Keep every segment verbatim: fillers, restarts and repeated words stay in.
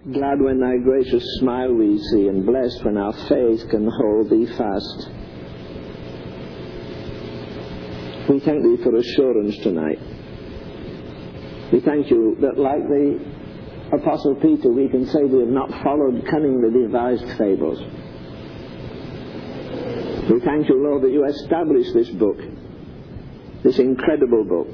Glad when thy gracious smile we see, and blessed when our faith can hold thee fast. We thank thee for assurance tonight. We thank you that, like the Apostle Peter, we can say we have not followed cunningly devised fables. We thank you, Lord, that you established this book, this incredible book.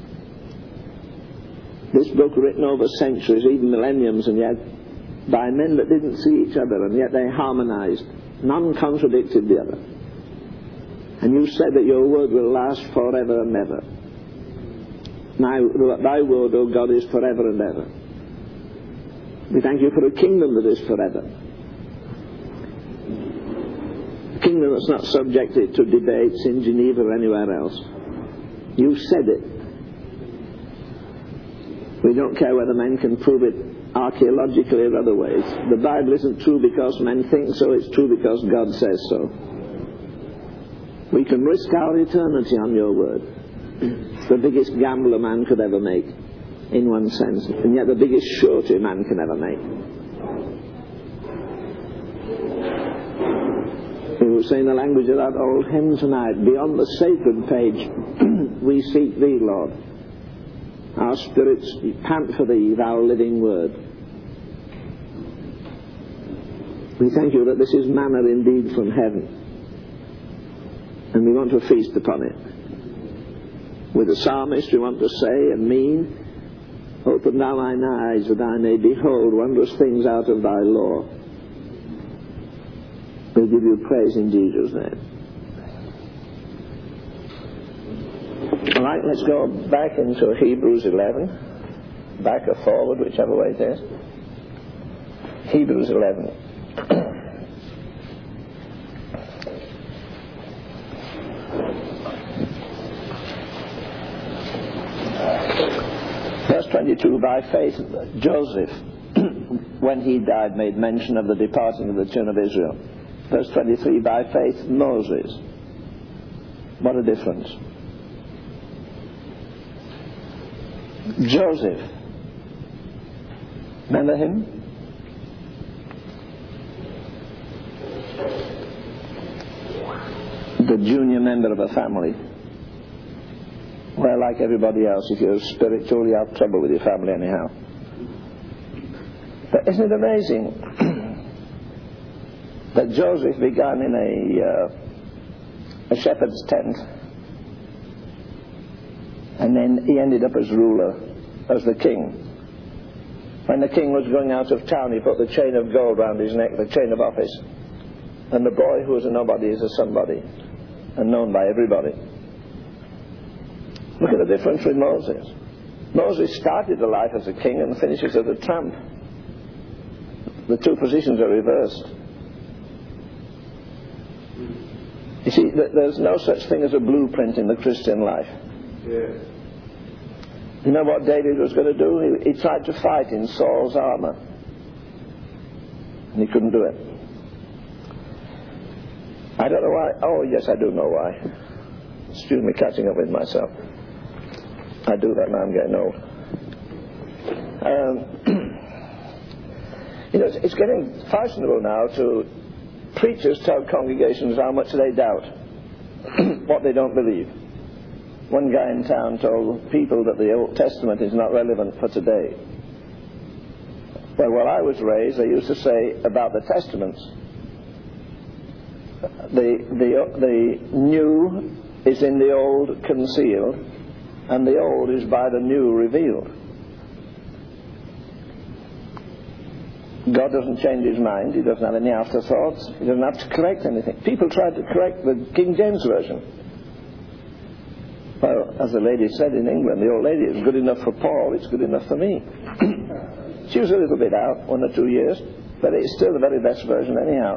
This book written over centuries, even millenniums, and yet by men that didn't see each other, and yet they harmonized. None contradicted the other. And you said that your word will last forever and ever. Now, thy word, O God, is forever and ever. We thank you for a kingdom that is forever. A kingdom that's not subjected to debates in Geneva or anywhere else. You said it. We don't care whether men can prove it archaeologically or other ways. The Bible isn't true because men think so, it's true because God says so. We can risk our eternity on your word. It's the biggest gamble a man could ever make, in one sense, and yet the biggest surety a man can ever make. We were saying the language of that old hymn tonight, beyond the sacred page, we seek thee, Lord. Our spirits pant for thee, thou living word. We thank you that this is manna indeed from heaven, and we want to feast upon it. With the psalmist we want to say and mean, open thou thine eyes that I may behold wondrous things out of thy law. We'll give you praise in Jesus' name. All right, let's go back into Hebrews eleven. Back or forward, whichever way it is. Hebrews eleven. Verse twenty-two, by faith Joseph, when he died, made mention of the departing of the children of Israel. Verse twenty-three, by faith Moses. What a difference. Joseph, remember him? The junior member of a family. Well, like everybody else, if you're spiritual, you have trouble with your family anyhow. But isn't it amazing that Joseph began in a, uh, a shepherd's tent, and then he ended up as ruler, as the king. When the king was going out of town, he put the chain of gold round his neck, the chain of office. And the boy who was a nobody is a somebody, and known by everybody. Look at the difference with Moses. Moses started the life as a king and finishes as a tramp. The two positions are reversed. You see, there's no such thing as a blueprint in the Christian life. Yeah. You know what David was going to do? He, he tried to fight in Saul's armor, and he couldn't do it. I don't know why. Oh, yes, I do know why. Excuse me, catching up with myself. I do that now, I'm getting old. Um, you know, it's, it's getting fashionable now to preachers tell congregations how much they doubt what they don't believe. One guy in town told people that the Old Testament is not relevant for today. Well, when I was raised, they used to say about the Testaments, the, the, the new is in the old concealed, and the old is by the new revealed. God doesn't change his mind. He doesn't have any afterthoughts. He doesn't have to correct anything. People tried to correct the King James Version. Well, as the lady said in England, the old lady, it's good enough for Paul, it's good enough for me. She was a little bit out, one or two years, but it's still the very best version anyhow.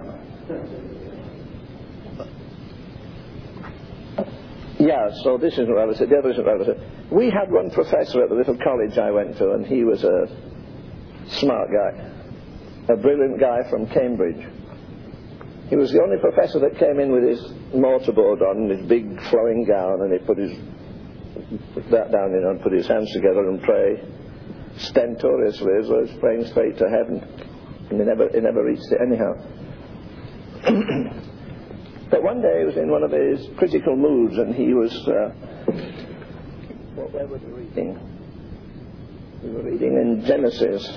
Yeah, so this isn't relevant, the other isn't relevant. We had one professor at the little college I went to, and he was a smart guy, a brilliant guy from Cambridge. He was the only professor that came in with his mortarboard on, his big flowing gown, and he put his put that down, you know, and put his hands together and pray. stentoriously as though it's praying straight to heaven. And he never, he never reached it anyhow. But one day he was in one of his critical moods, and he was... Uh, what, where was he reading? We were reading in Genesis.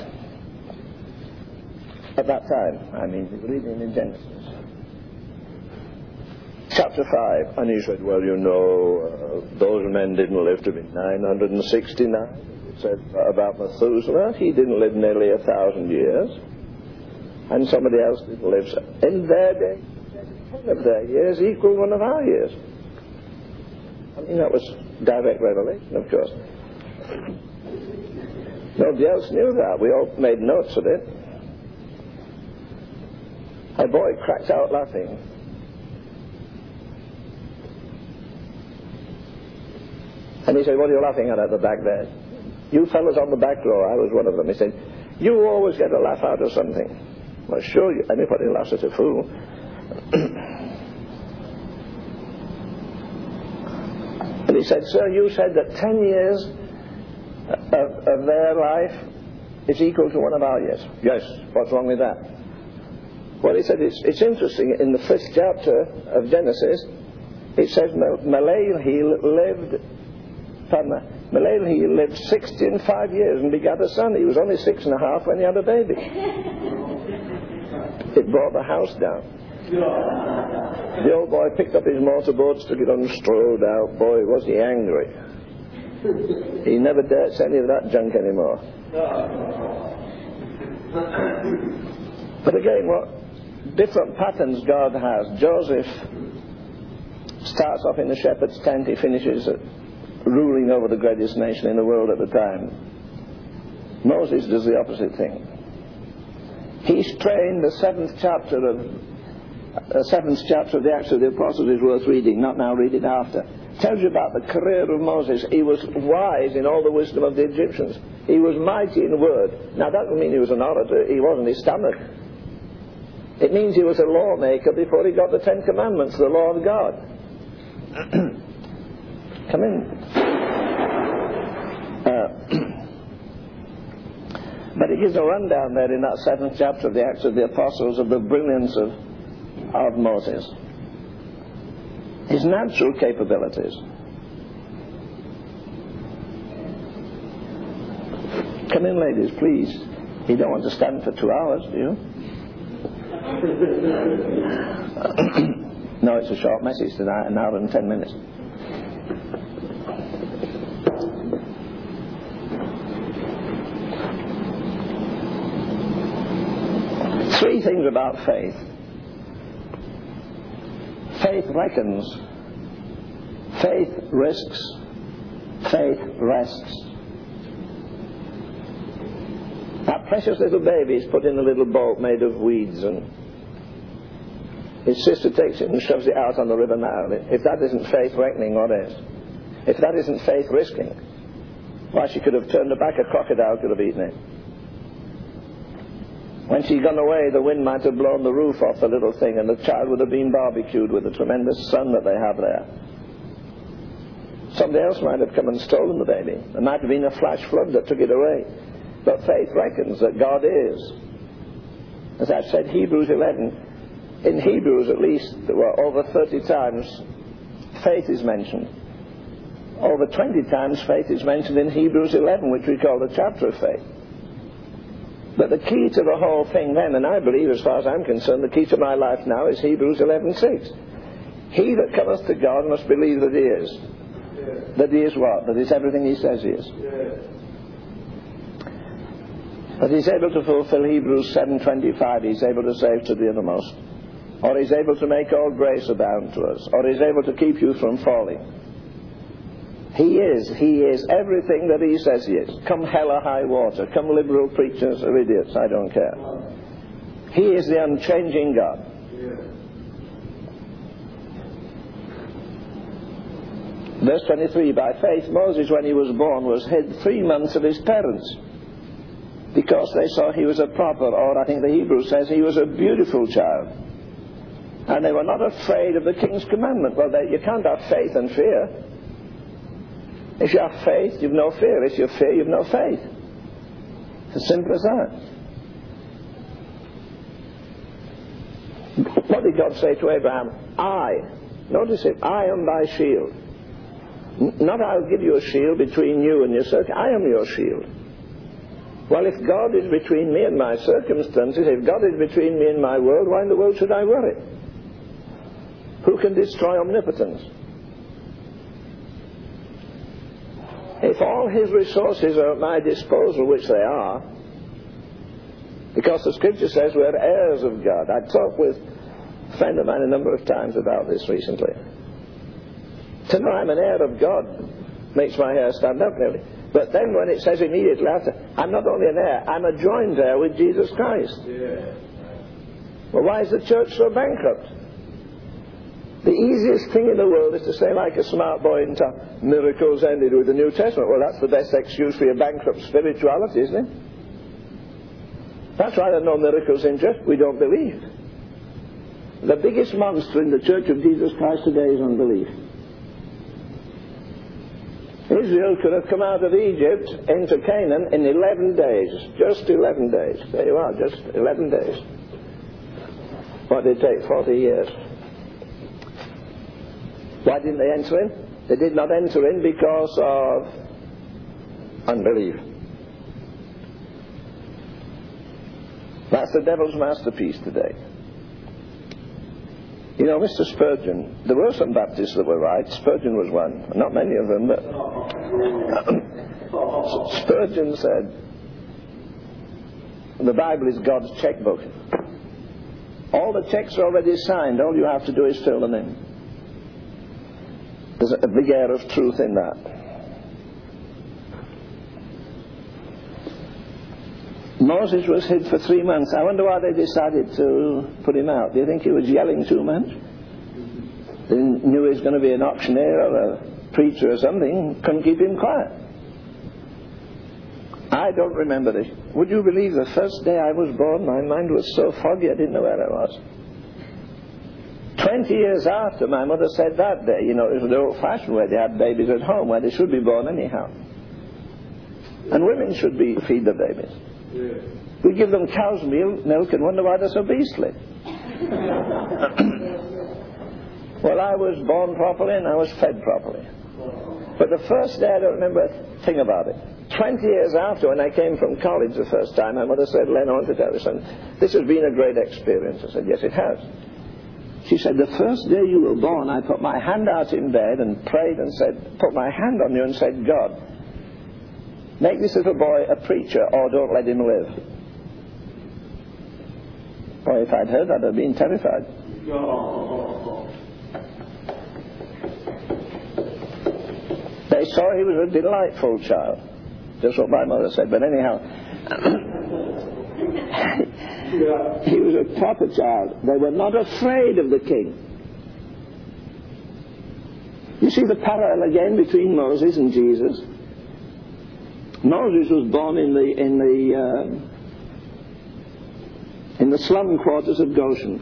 At that time, I mean, we were reading in Genesis. Chapter five. And he said, well, you know, uh, those men didn't live to be nine hundred sixty-nine. He said about Methuselah, he didn't live nearly a thousand years. And somebody else didn't live. In their day, ten of their years equal one of our years. I mean, that was direct revelation, of course. Nobody else knew that. We all made notes of it. A boy cracked out laughing. And he said, what are you laughing at at the back there? You fellas on the back row, I was one of them. He said, you always get a laugh out of something. Well, sure, you, anybody laughs at a fool. And he said, sir, you said that ten years of, of their life is equal to one of our years. Yes, what's wrong with that? Well, he said, it's, it's interesting, in the fifth chapter of Genesis, it says Malelhi lived, Malelhi lived sixty and five years and begat a son. He was only six and a half when he had a baby. It brought the house down. The old boy picked up his motorboat, took it on, strode out. Boy, was he angry. He never dared say any of that junk anymore. But again, what different patterns God has. Joseph starts off in the shepherd's tent. He finishes at ruling over the greatest nation in the world at the time. Moses does the opposite thing. He's trained. The seventh chapter of the seventh chapter of the Acts of the Apostles is worth reading, not now, read it after. Tells you about the career of Moses. He was wise in all the wisdom of the Egyptians. He was mighty in word. Now that doesn't mean he was an orator. He wasn't. He stammered. It means he was a lawmaker before he got the Ten Commandments, the law of God. Come in. Uh, But it gives a rundown there in that seventh chapter of the Acts of the Apostles of the brilliance of, of Moses. His natural capabilities. Come in, ladies, please. You don't want to stand for two hours, do you? No, it's a short message tonight, an hour and ten minutes. Three things about faith. Faith reckons. Faith risks. Faith rests. That precious little baby is put in a little boat made of weeds, and his sister takes it and shoves it out on the river now. If that isn't faith reckoning, what is? If that isn't faith risking, why, she could have turned her back, a crocodile could have eaten it. When she'd gone away, the wind might have blown the roof off the little thing, and the child would have been barbecued with the tremendous sun that they have there. Somebody else might have come and stolen the baby. There might have been a flash flood that took it away. But faith reckons that God is. As I've said, Hebrews eleven, in Hebrews at least, there were over thirty times faith is mentioned. Over twenty times faith is mentioned in Hebrews eleven, which we call the chapter of faith. But the key to the whole thing then, and I believe as far as I'm concerned, the key to my life now is Hebrews eleven six. He that cometh to God must believe that he is. Yes. That he is what? That he's everything he says he is. Yes. That he's able to fulfill Hebrews seven twenty-five, he's able to save to the uttermost. Or he's able to make all grace abound to us. Or he's able to keep you from falling. He is, he is everything that he says he is. Come hell or high water, come liberal preachers or idiots, I don't care. He is the unchanging God. Verse twenty-three, by faith Moses, when he was born, was hid three months of his parents, because they saw he was a proper, or I think the Hebrew says he was a beautiful child. And they were not afraid of the king's commandment. Well, they, you can't have faith and fear. If you have faith, you've no fear. If you have fear, you've no faith. As simple as that. What did God say to Abraham? I, notice it, I am thy shield. Not I'll give you a shield between you and your circumstances. I am your shield. Well, if God is between me and my circumstances, if God is between me and my world, why in the world should I worry? Who can destroy omnipotence? If all his resources are at my disposal, which they are, because the Scripture says we're heirs of God. I talked with a friend of mine a number of times about this recently. To know I'm an heir of God makes my hair stand up nearly. But then when it says immediately after, I'm not only an heir, I'm a joint heir with Jesus Christ. Yeah. Well, why is the church so bankrupt? The easiest thing in the world is to say, like a smart boy in town, miracles ended with the New Testament. Well, that's the best excuse for your bankrupt spirituality, isn't it? That's why there are no miracles in church. We don't believe. The biggest monster in the Church of Jesus Christ today is unbelief. Israel could have come out of Egypt into Canaan in eleven days. Just eleven days. There you are, just eleven days. What did it take? forty years. Why didn't they enter in? They did not enter in because of unbelief. That's the devil's masterpiece today. You know, Mister Spurgeon, there were some Baptists that were right. Spurgeon was one. Not many of them, but Spurgeon said, the Bible is God's checkbook. All the checks are already signed. All you have to do is fill them in. There's a big air of truth in that. Moses was hid for three months. I wonder why they decided to put him out. Do you think he was yelling too much? They knew he was going to be an auctioneer or a preacher or something. Couldn't keep him quiet. I don't remember this. Would you believe the first day I was born, my mind was so foggy I didn't know where I was. Twenty years after, my mother said that day, you know, it was the old-fashioned way. They had babies at home where they should be born anyhow. And women should be feed the babies. Yeah. We give them cow's milk, milk and wonder why they're so beastly. Well, I was born properly and I was fed properly. But the first day I don't remember a thing about it. Twenty years after, when I came from college the first time, my mother said, Len, I want to tell you something. This has been a great experience. I said, yes, it has. She said, the first day you were born, I put my hand out in bed and prayed and said, put my hand on you and said, God, make this little boy a preacher or don't let him live. Boy, if I'd heard that, I'd have been terrified. They saw he was a delightful child. Just what my mother said. But anyhow, he was a proper child. They were not afraid of the king. You see the parallel again between Moses and Jesus. Moses was born in the in the uh, in the slum quarters of Goshen.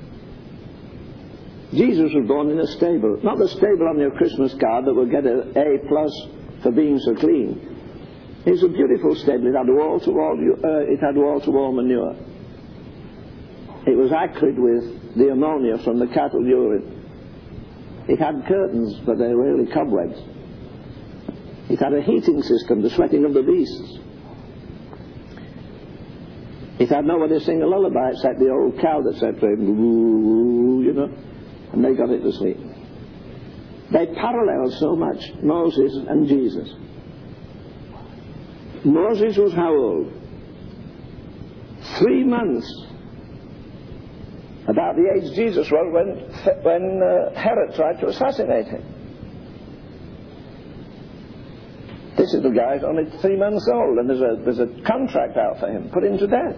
Jesus was born in a stable, not the stable on your Christmas card that will get an A plus for being so clean. It was a beautiful stable. It had wall to wall. Uh, it had wall to wall manure. It was acrid with the ammonia from the cattle urine. It had curtains, but they were really cobwebs. It had a heating system, the sweating of the beasts. It had nobody to sing a lullaby except the old cow that said to him, you know, and they got it to sleep. They paralleled so much, Moses and Jesus. Moses was how old? Three months. About the age Jesus was when, when uh, Herod tried to assassinate him. This little guy is only three months old, and there's a, there's a contract out for him. Put him to death.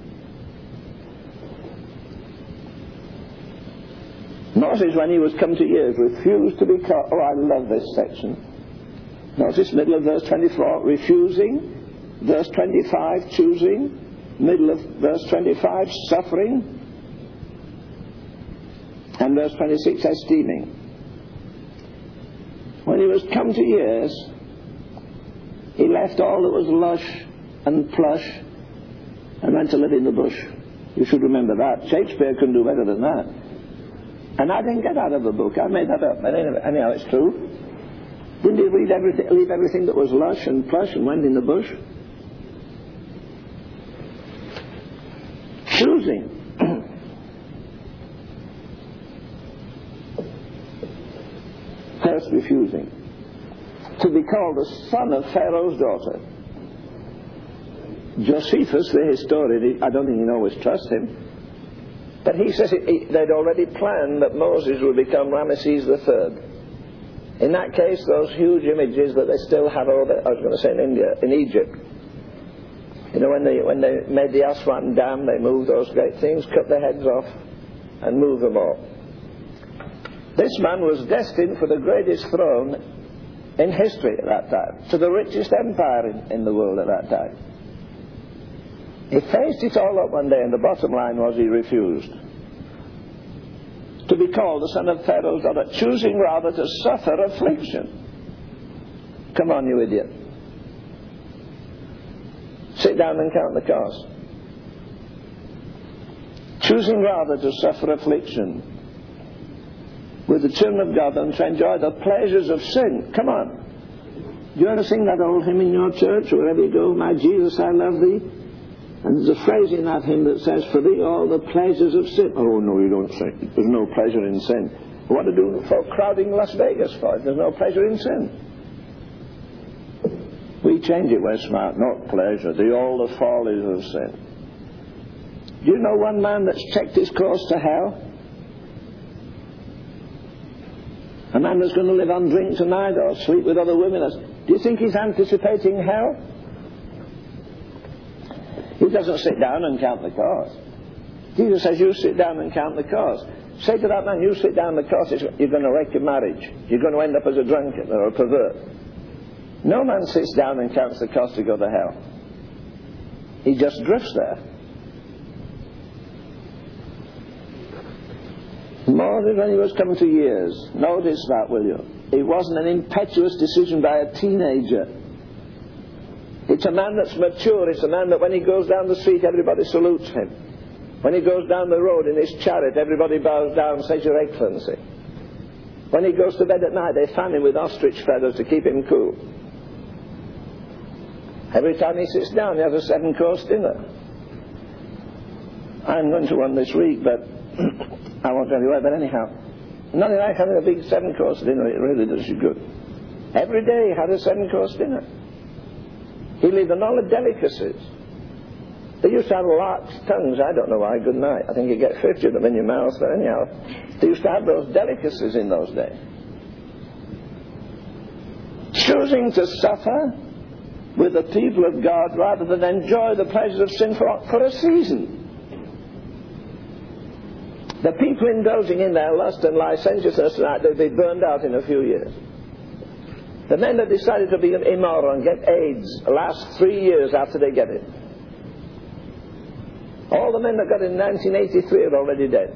Moses, when he was come to years, refused to be caught. Oh, I love this section. Notice middle of verse twenty-four, refusing. Verse twenty-five, choosing. Middle of verse twenty-five, suffering. And verse twenty-six, esteeming. When he was come to years, he left all that was lush and plush and went to live in the bush. You should remember that. Shakespeare couldn't do better than that. And I didn't get out of the book. I made that up. But anyhow, it's true. Didn't he read everything, leave everything that was lush and plush and went in the bush? Choosing. First refusing to be called the son of Pharaoh's daughter. Josephus, the historian, I don't think you can always trust him, but he says it, it, they'd already planned that Moses would become Ramesses the third. In that case, those huge images that they still have over, I was going to say in India, in Egypt, you know, when they when they made the Aswan Dam, they moved those great things, cut their heads off, and moved them all. This man was destined for the greatest throne in history at that time, to the richest empire in, in the world at that time. He faced it all up one day, and the bottom line was he refused to be called the son of Pharaoh's daughter, choosing rather to suffer affliction. Come on, you idiot. Sit down and count the cost. Choosing rather to suffer affliction with the children of God than to enjoy the pleasures of sin. Come on. Do you ever sing that old hymn in your church, or wherever you go, my Jesus, I love thee? And there's a phrase in that hymn that says, for thee all the pleasures of sin. Oh, no, you don't say. There's no pleasure in sin. What to do for crowding Las Vegas for? There's no pleasure in sin. We change it, we're smart. Not pleasure. The all the follies of sin. Do you know one man that's checked his course to hell? A man that's going to live on drink tonight or sleep with other women. Do you think he's anticipating hell? He doesn't sit down and count the cost. Jesus says, you sit down and count the cost. Say to that man, you sit down the cost, you're going to wreck your marriage. You're going to end up as a drunkard or a pervert. No man sits down and counts the cost to go to hell. He just drifts there. Moses, when he was coming to years, notice that, will you? It wasn't an impetuous decision by a teenager. It's a man that's mature. It's a man that when he goes down the street, everybody salutes him. When he goes down the road in his chariot, everybody bows down and says, Your Excellency. When he goes to bed at night, they fan him with ostrich feathers to keep him cool. Every time he sits down, he has a seven-course dinner. I'm going to one this week, but I won't tell you where, but anyhow. Nothing like having a big seven-course dinner. It really does you good. Every day he had a seven-course dinner. He lived on all the delicacies. They used to have lark's tongues. I don't know why. Good night. I think you get fifty of them in your mouth. But anyhow, they used to have those delicacies in those days. Choosing to suffer with the people of God rather than enjoy the pleasures of sin for, for a season. The people indulging in their lust and licentiousness, they'll be burned out in a few years. The men that decided to be immoral and get AIDS last three years after they get it. All the men that got it in nineteen eighty-three are already dead.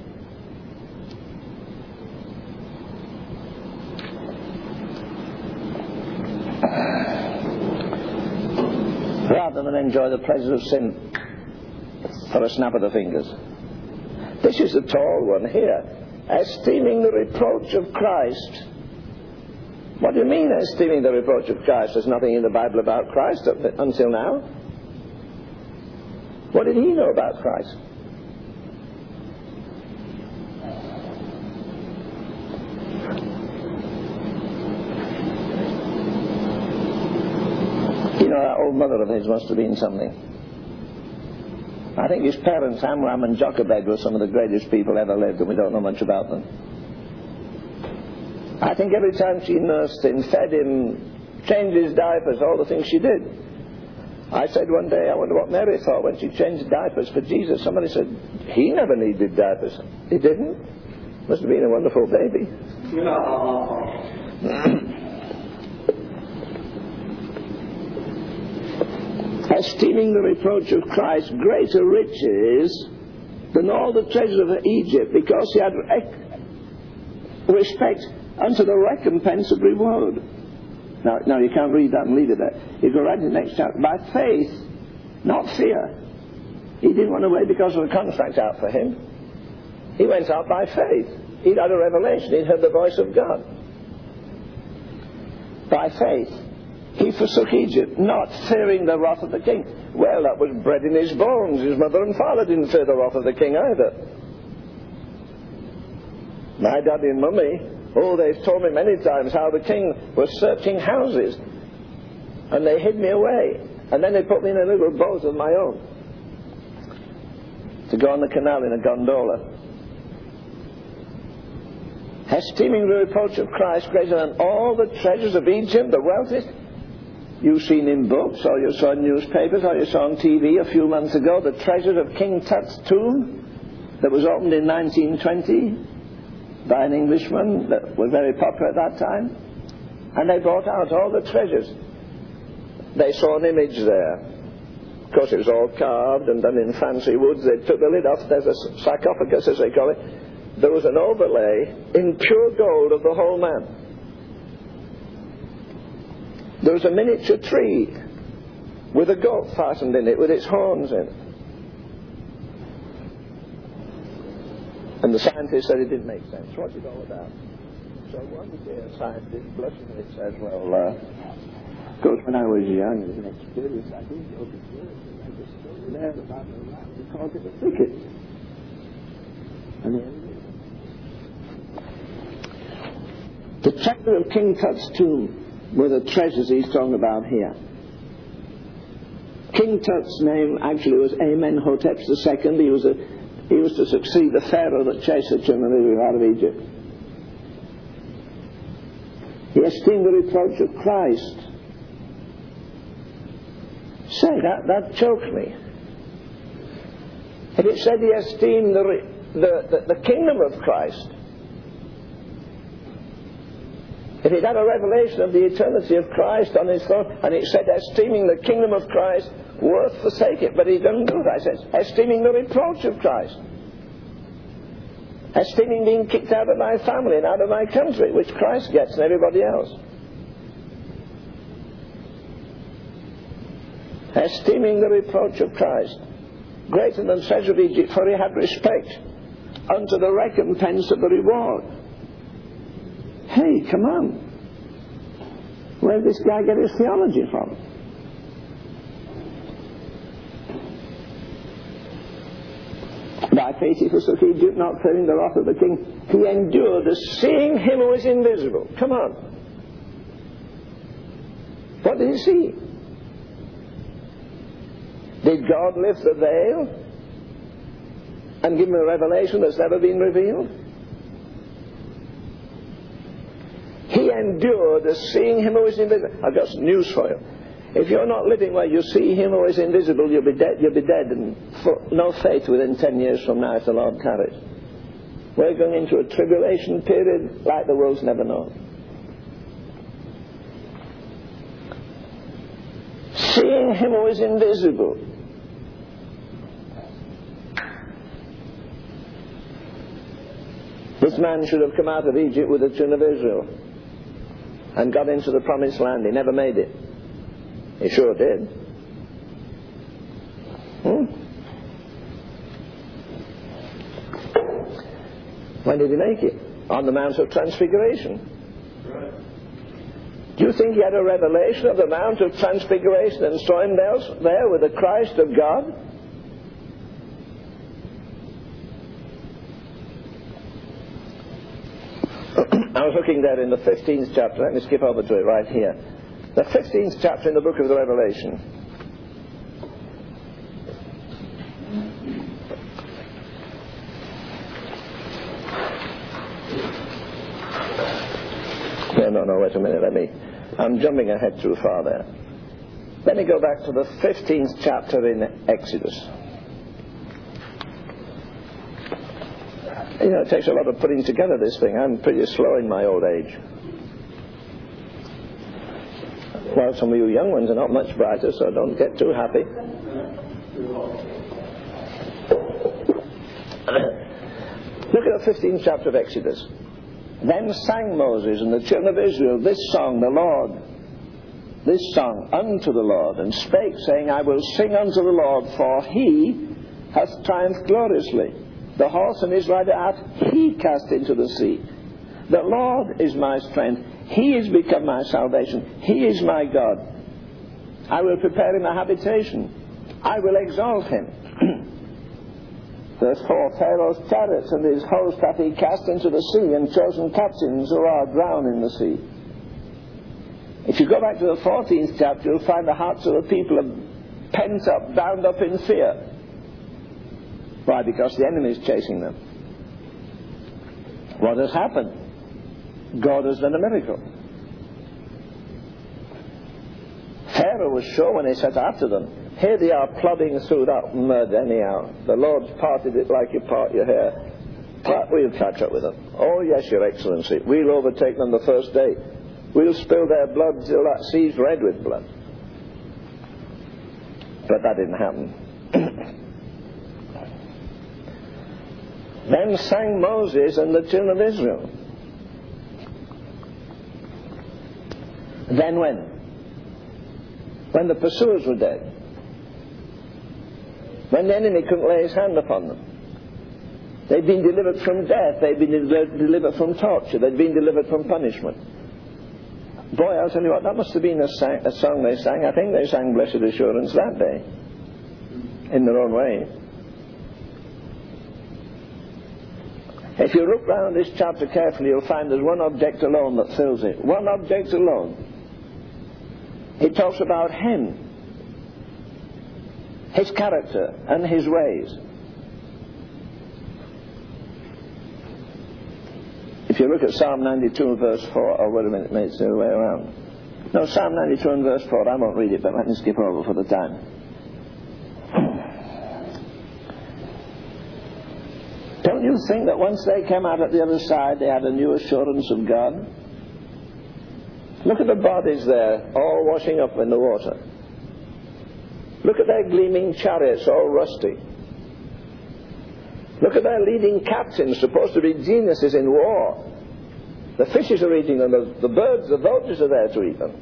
Rather than enjoy the pleasures of sin for a snap of the fingers. This is the tall one here. Esteeming the reproach of Christ. What do you mean, esteeming the reproach of Christ? There's nothing in the Bible about Christ up until now. What did he know about Christ? You know, that old mother of his must have been something. I think his parents, Amram and Jochebed, were some of the greatest people ever lived, and we don't know much about them. I think every time she nursed him, fed him, changed his diapers, all the things she did. I said one day, I wonder what Mary thought when she changed diapers for Jesus. Somebody said, he never needed diapers. He didn't. Must have been a wonderful baby. Esteeming the reproach of Christ greater riches than all the treasures of Egypt, because he had respect unto the recompense of reward. Now, now you can't read that and leave it there. You go right to the next chapter. By faith, not fear. He didn't run away because of the contract out for him. He went out by faith. He'd had a revelation. He'd heard the voice of God. By faith, he forsook Egypt, not fearing the wrath of the king. Well, that was bred in his bones. His mother and father didn't fear the wrath of the king either. My daddy and mummy, oh, they've told me many times how the king was searching houses, and they hid me away, and then they put me in a little boat of my own to go on the canal in a gondola, esteeming the reproach of Christ greater than all the treasures of Egypt, the wealthiest. You've seen in books, or you saw in newspapers, or you saw on T V a few months ago, the treasures of King Tut's tomb that was opened in nineteen twenty by an Englishman that was very popular at that time. And they brought out all the treasures. They saw an image there. Of course, it was all carved and done in fancy woods. They took the lid off. There's a sarcophagus, as they call it. There was an overlay in pure gold of the whole man. There was a miniature tree with a goat fastened in it with its horns in. And the scientist said it didn't make sense. What's it all about? So one day a scientist blushingly says, well, uh, of course when I was young, it was an experience. I think you'll be good. I just stood there about the rat. We called it a thicket. And then the chapter of King Tut's tomb were the treasures he's talking about here. King Tut's name actually was Amenhotep the Second. He was a, he was to succeed the Pharaoh that chased the children of Israel out of Egypt. He esteemed the reproach of Christ. Say, that, that choked me. If it said he esteemed the, re, the, the, the kingdom of Christ, if it had a revelation of the eternity of Christ on his throne, and it said, esteeming the kingdom of Christ, worth forsake it. But he doesn't do that. It says, esteeming the reproach of Christ. Esteeming being kicked out of my family and out of my country, which Christ gets and everybody else. Esteeming the reproach of Christ, greater than treasure of Egypt, for he had respect unto the recompense of the reward. Hey, come on. Where did this guy get his theology from? By faith he forsook Egypt, not fearing the wrath of the king. He endured as seeing him who is invisible. Come on. What did he see? Did God lift the veil and give him a revelation that's never been revealed? He endured as seeing him who is invisible. I've got some news for you. If you're not living where you see him who is invisible, you'll be dead, you'll be dead and for no faith within ten years from now if the Lord tarries. We're going into a tribulation period like the world's never known. Seeing him who is invisible. This man should have come out of Egypt with the children of Israel and got into the promised land. He never made it. He sure did. Hmm? When did he make it? On the Mount of Transfiguration. Right. Do you think he had a revelation of the Mount of Transfiguration and saw him there, there with the Christ of God? I was looking there in the fifteenth chapter. Let me skip over to it right here. The fifteenth chapter in the book of the Revelation. No, no, no, wait a minute. Let me... I'm jumping ahead too far there. Let me go back to the fifteenth chapter in Exodus. You know, it takes a lot of putting together this thing. I'm pretty slow in my old age. Well, some of you young ones are not much brighter, so don't get too happy. Look at the fifteenth chapter of Exodus. Then sang Moses and the children of Israel this song, the Lord, this song unto the Lord, and spake, saying, I will sing unto the Lord, for he hath triumphed gloriously. The horse and his rider hath he cast into the sea. The Lord is my strength. He is become my salvation. He is my God. I will prepare him a habitation. I will exalt him. Verse four, Pharaoh's chariots and his host hath he cast into the sea, and chosen captains who are drowned in the sea. If you go back to the fourteenth chapter, you'll find the hearts of the people are pent up, bound up in fear. Why? Because the enemy is chasing them. What has happened? God has done a miracle. Pharaoh was sure when he set after them. Here they are plodding through that mud anyhow. The Lord's parted it like you part your hair. We'll catch up with them. Oh yes, Your Excellency. We'll overtake them the first day. We'll spill their blood till that sea's red with blood. But that didn't happen. Then sang Moses and the children of Israel. Then when? When the pursuers were dead. When the enemy couldn't lay his hand upon them. They'd been delivered from death. They'd been delivered from torture. They'd been delivered from punishment. Boy, I'll tell you what, that must have been a, sang, a song they sang. I think they sang Blessed Assurance that day. In their own way. If you look round this chapter carefully, you'll find there's one object alone that fills it. One object alone. It talks about him, his character and his ways. If you look at Psalm ninety-two verse four, oh wait a minute, mate, it's the other way around. No, Psalm ninety-two and verse four, I won't read it, but let me skip over for the time. Don't you think that once they came out at the other side, they had a new assurance of God? Look at the bodies there, all washing up in the water. Look at their gleaming chariots, all rusty. Look at their leading captains, supposed to be geniuses in war. The fishes are eating them, the, the birds, the vultures are there to eat them.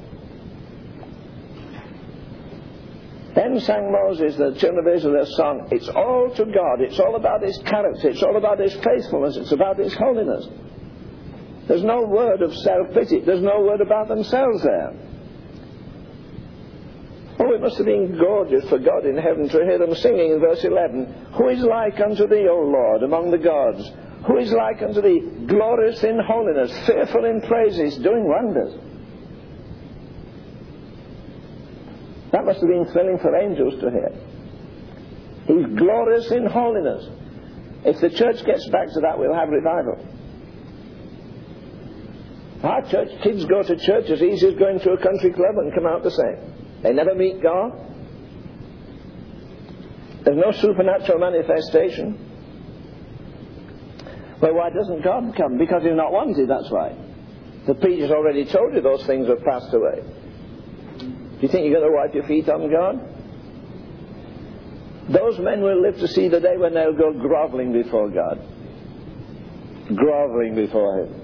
Then sang Moses, the children of Israel, their song. It's all to God. It's all about his character. It's all about his faithfulness. It's about his holiness. There's no word of self-pity. There's no word about themselves there. Oh, it must have been gorgeous for God in heaven to hear them singing in verse eleven. Who is like unto thee, O Lord, among the gods? Who is like unto thee, glorious in holiness, fearful in praises, doing wonders? That must have been thrilling for angels to hear. He's glorious in holiness. If the church gets back to that, we'll have revival. Our church kids go to church as easy as going to a country club and come out the same. They never meet God. There's no supernatural manifestation. Well, why doesn't God come? Because he's not wanted, that's why. The preacher's already told you those things have passed away. Do you think you're going to wipe your feet on God? Those men will live to see the day when they'll go groveling before God. Groveling before him.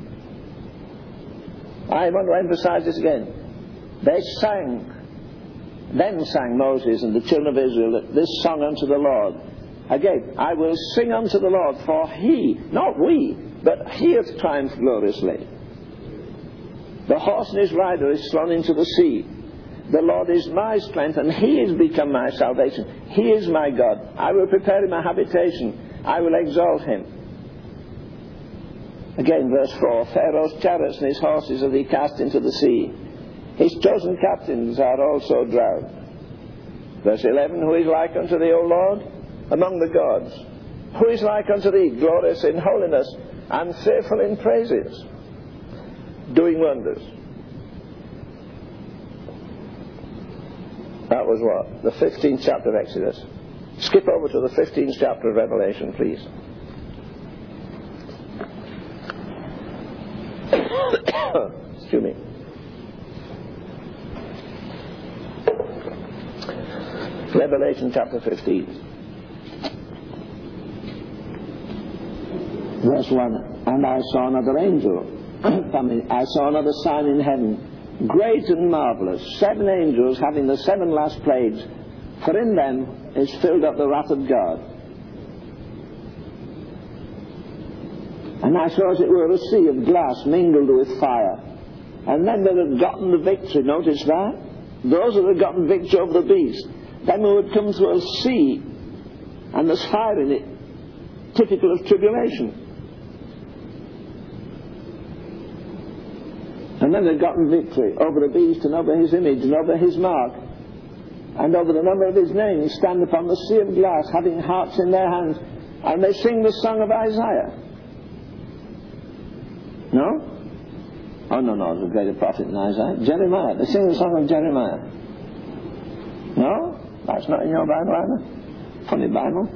I want to emphasize this again. They sang, then sang Moses and the children of Israel this song unto the Lord. Again, I will sing unto the Lord, for he, not we, but he hath triumphed gloriously. The horse and his rider is thrown into the sea. The Lord is my strength, and he is become my salvation. He is my God. I will prepare him a habitation. I will exalt him. Again, verse four, Pharaoh's chariots and his horses are he cast into the sea. His chosen captains are also drowned. Verse eleven, who is like unto thee, O Lord, among the gods? Who is like unto thee, glorious in holiness and fearful in praises, doing wonders? That was what? The fifteenth chapter of Exodus. Skip over to the fifteenth chapter of Revelation, please. Excuse me. Revelation chapter fifteen. Verse one. And I saw another angel coming. I saw another sign in heaven. great and marvellous, seven angels having the seven last plagues, for in them is filled up the wrath of God. And I saw as it were a sea of glass mingled with fire. And them that had gotten the victory, notice that? Those that had gotten victory over the beast, them who had come through a sea, and there's fire in it, typical of tribulation. And then they'd gotten victory over the beast and over his image and over his mark and over the number of his name, and stand upon the sea of glass, having harps in their hands, and they sing the song of Isaiah. No? Oh, no, no, there's a greater prophet than Isaiah. Jeremiah. They sing the song of Jeremiah. No? That's not in your Bible either? Funny Bible.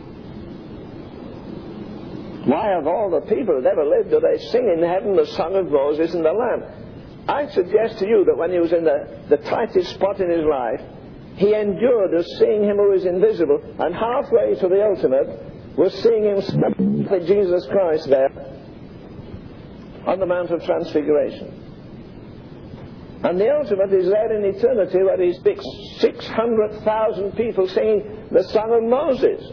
Why, of all the people that ever lived, do they sing in heaven the song of Moses and the Lamb? I suggest to you that when he was in the, the tightest spot in his life, he endured as seeing him who is invisible, and halfway to the ultimate was seeing him stand with Jesus Christ there on the Mount of Transfiguration. And the ultimate is there in eternity, where he's six hundred thousand people singing the song of Moses.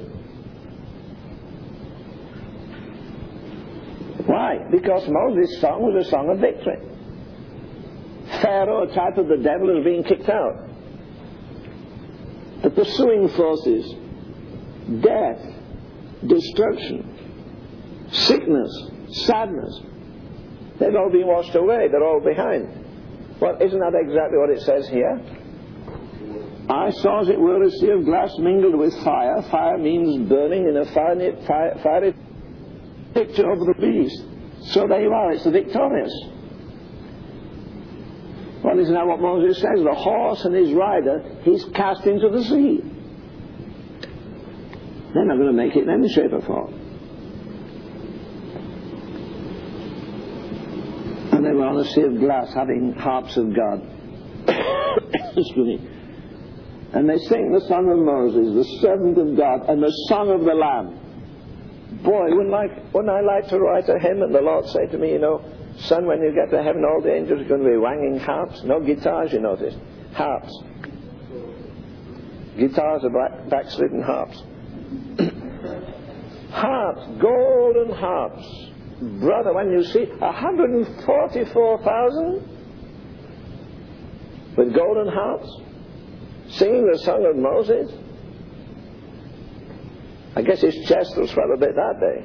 Why? Because Moses' song was a song of victory. Pharaoh, a type of the devil, is being kicked out. The pursuing forces, death, destruction, sickness, sadness, they've all been washed away. They're all behind. Well, isn't that exactly what it says here? I saw as it were a sea of glass mingled with fire. Fire means burning in a fiery, fiery picture over the beast. So there you are, it's the victorious. Well, isn't that what Moses says? The horse and his rider, he's cast into the sea. They're not going to make it in any shape or form. And they were on a sea of glass, having harps of God. Excuse me. And they sing the song of Moses, the servant of God, and the song of the Lamb. Boy, wouldn't, like, wouldn't I like to write a hymn and the Lord say to me, you know, son, when you get to heaven, all the angels are going to be wanging harps. No guitars, you notice. Harps. Guitars are back, backslidden harps. Harps, golden harps. Brother, when you see one hundred forty-four thousand with golden harps singing the song of Moses, I guess his chest will swell a bit that day.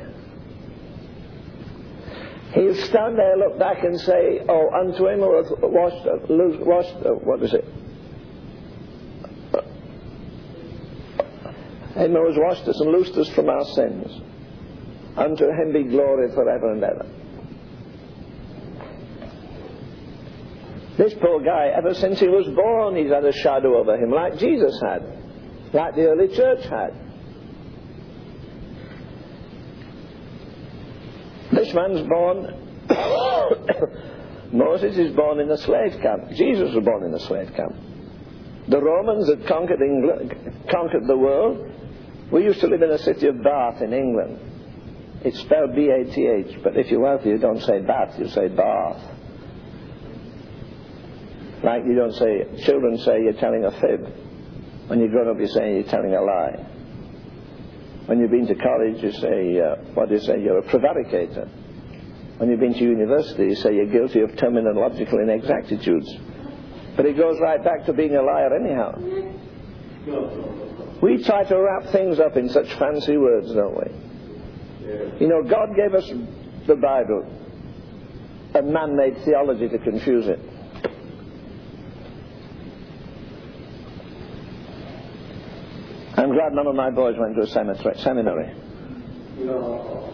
He'll stand there, look back and say, oh, unto him who hath washed, uh, loose, washed uh, what is it? Uh, him who has washed us and loosed us from our sins. Unto him be glory forever and ever. This poor guy, ever since he was born, he's had a shadow over him, like Jesus had, like the early church had. This man's born, Moses is born in a slave camp. Jesus was born in a slave camp. The Romans had conquered England, conquered the world. We used to live in a city of Bath in England. It's spelled B A T H, but if you're wealthy you don't say Bath, you say Bath. Like you don't say, children say you're telling a fib. When you're grown up you say you're telling a lie. When you've been to college, you say, uh, what do you say, you're a prevaricator. When you've been to university, you say you're guilty of terminological inexactitudes. But it goes right back to being a liar anyhow. We try to wrap things up in such fancy words, don't we? You know, God gave us the Bible, a man-made theology to confuse it. I'm glad none of my boys went to a seminary. No.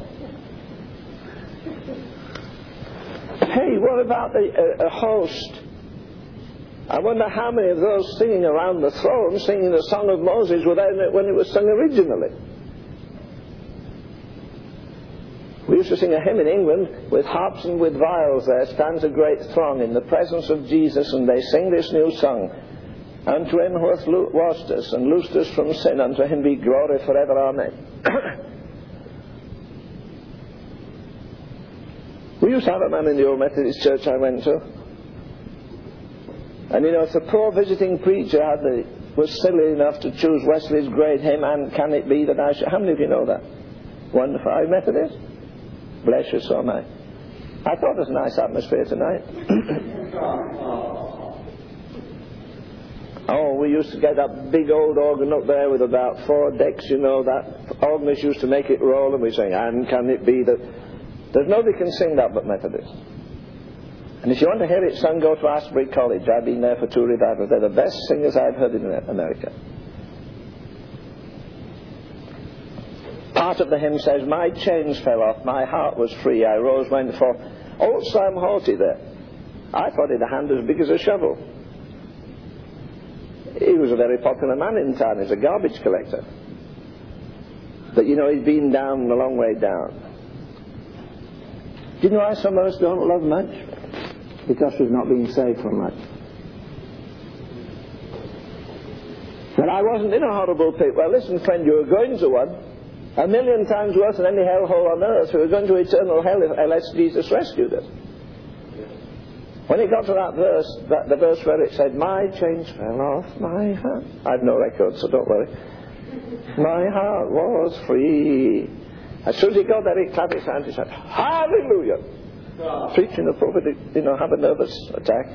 Hey, what about the, uh, a host? I wonder how many of those singing around the throne, singing the song of Moses, were there when it was sung originally. We used to sing a hymn in England with harps and with viols. There stands a great throng in the presence of Jesus, and they sing this new song. Unto him who hath washed us and loosed us from sin, unto him be glory forever. Amen. We used to have a man in the old Methodist church I went to. And you know, if a poor visiting preacher had the, was silly enough to choose Wesley's great hymn, "And Can It Be That I Should..." How many of you know that? Wonderful. Are you Methodist? Bless you, so am I. I thought it was a nice atmosphere tonight. Oh, we used to get that big old organ up there with about four decks, you know, that organist used to make it roll, and we sang, "And can it be that..." There's nobody can sing that but Methodists. And if you want to hear it sung, go to Asbury College. I've been there for two revivals. They're the best singers I've heard in America. Part of the hymn says, "My chains fell off, my heart was free, I rose, went forth." Old Sam Haughty there, I thought he had a hand as big as a shovel. He was a very popular man in town. He's a garbage collector. But you know, he's been down a long way down. Do you know why some of us don't love much? Because we've not been saved from much. But I wasn't in a horrible pit. Well, listen, friend, you were going to one. A million times worse than any hellhole on earth. We were going to eternal hell unless Jesus rescued us. When it got to that verse, that, the verse where it said, "My chains fell off my heart," I've no record, so don't worry. "My heart was free." As soon as he got there, he clapped his hands and said, "Hallelujah!" Preaching the pulpit, you know, have a nervous attack.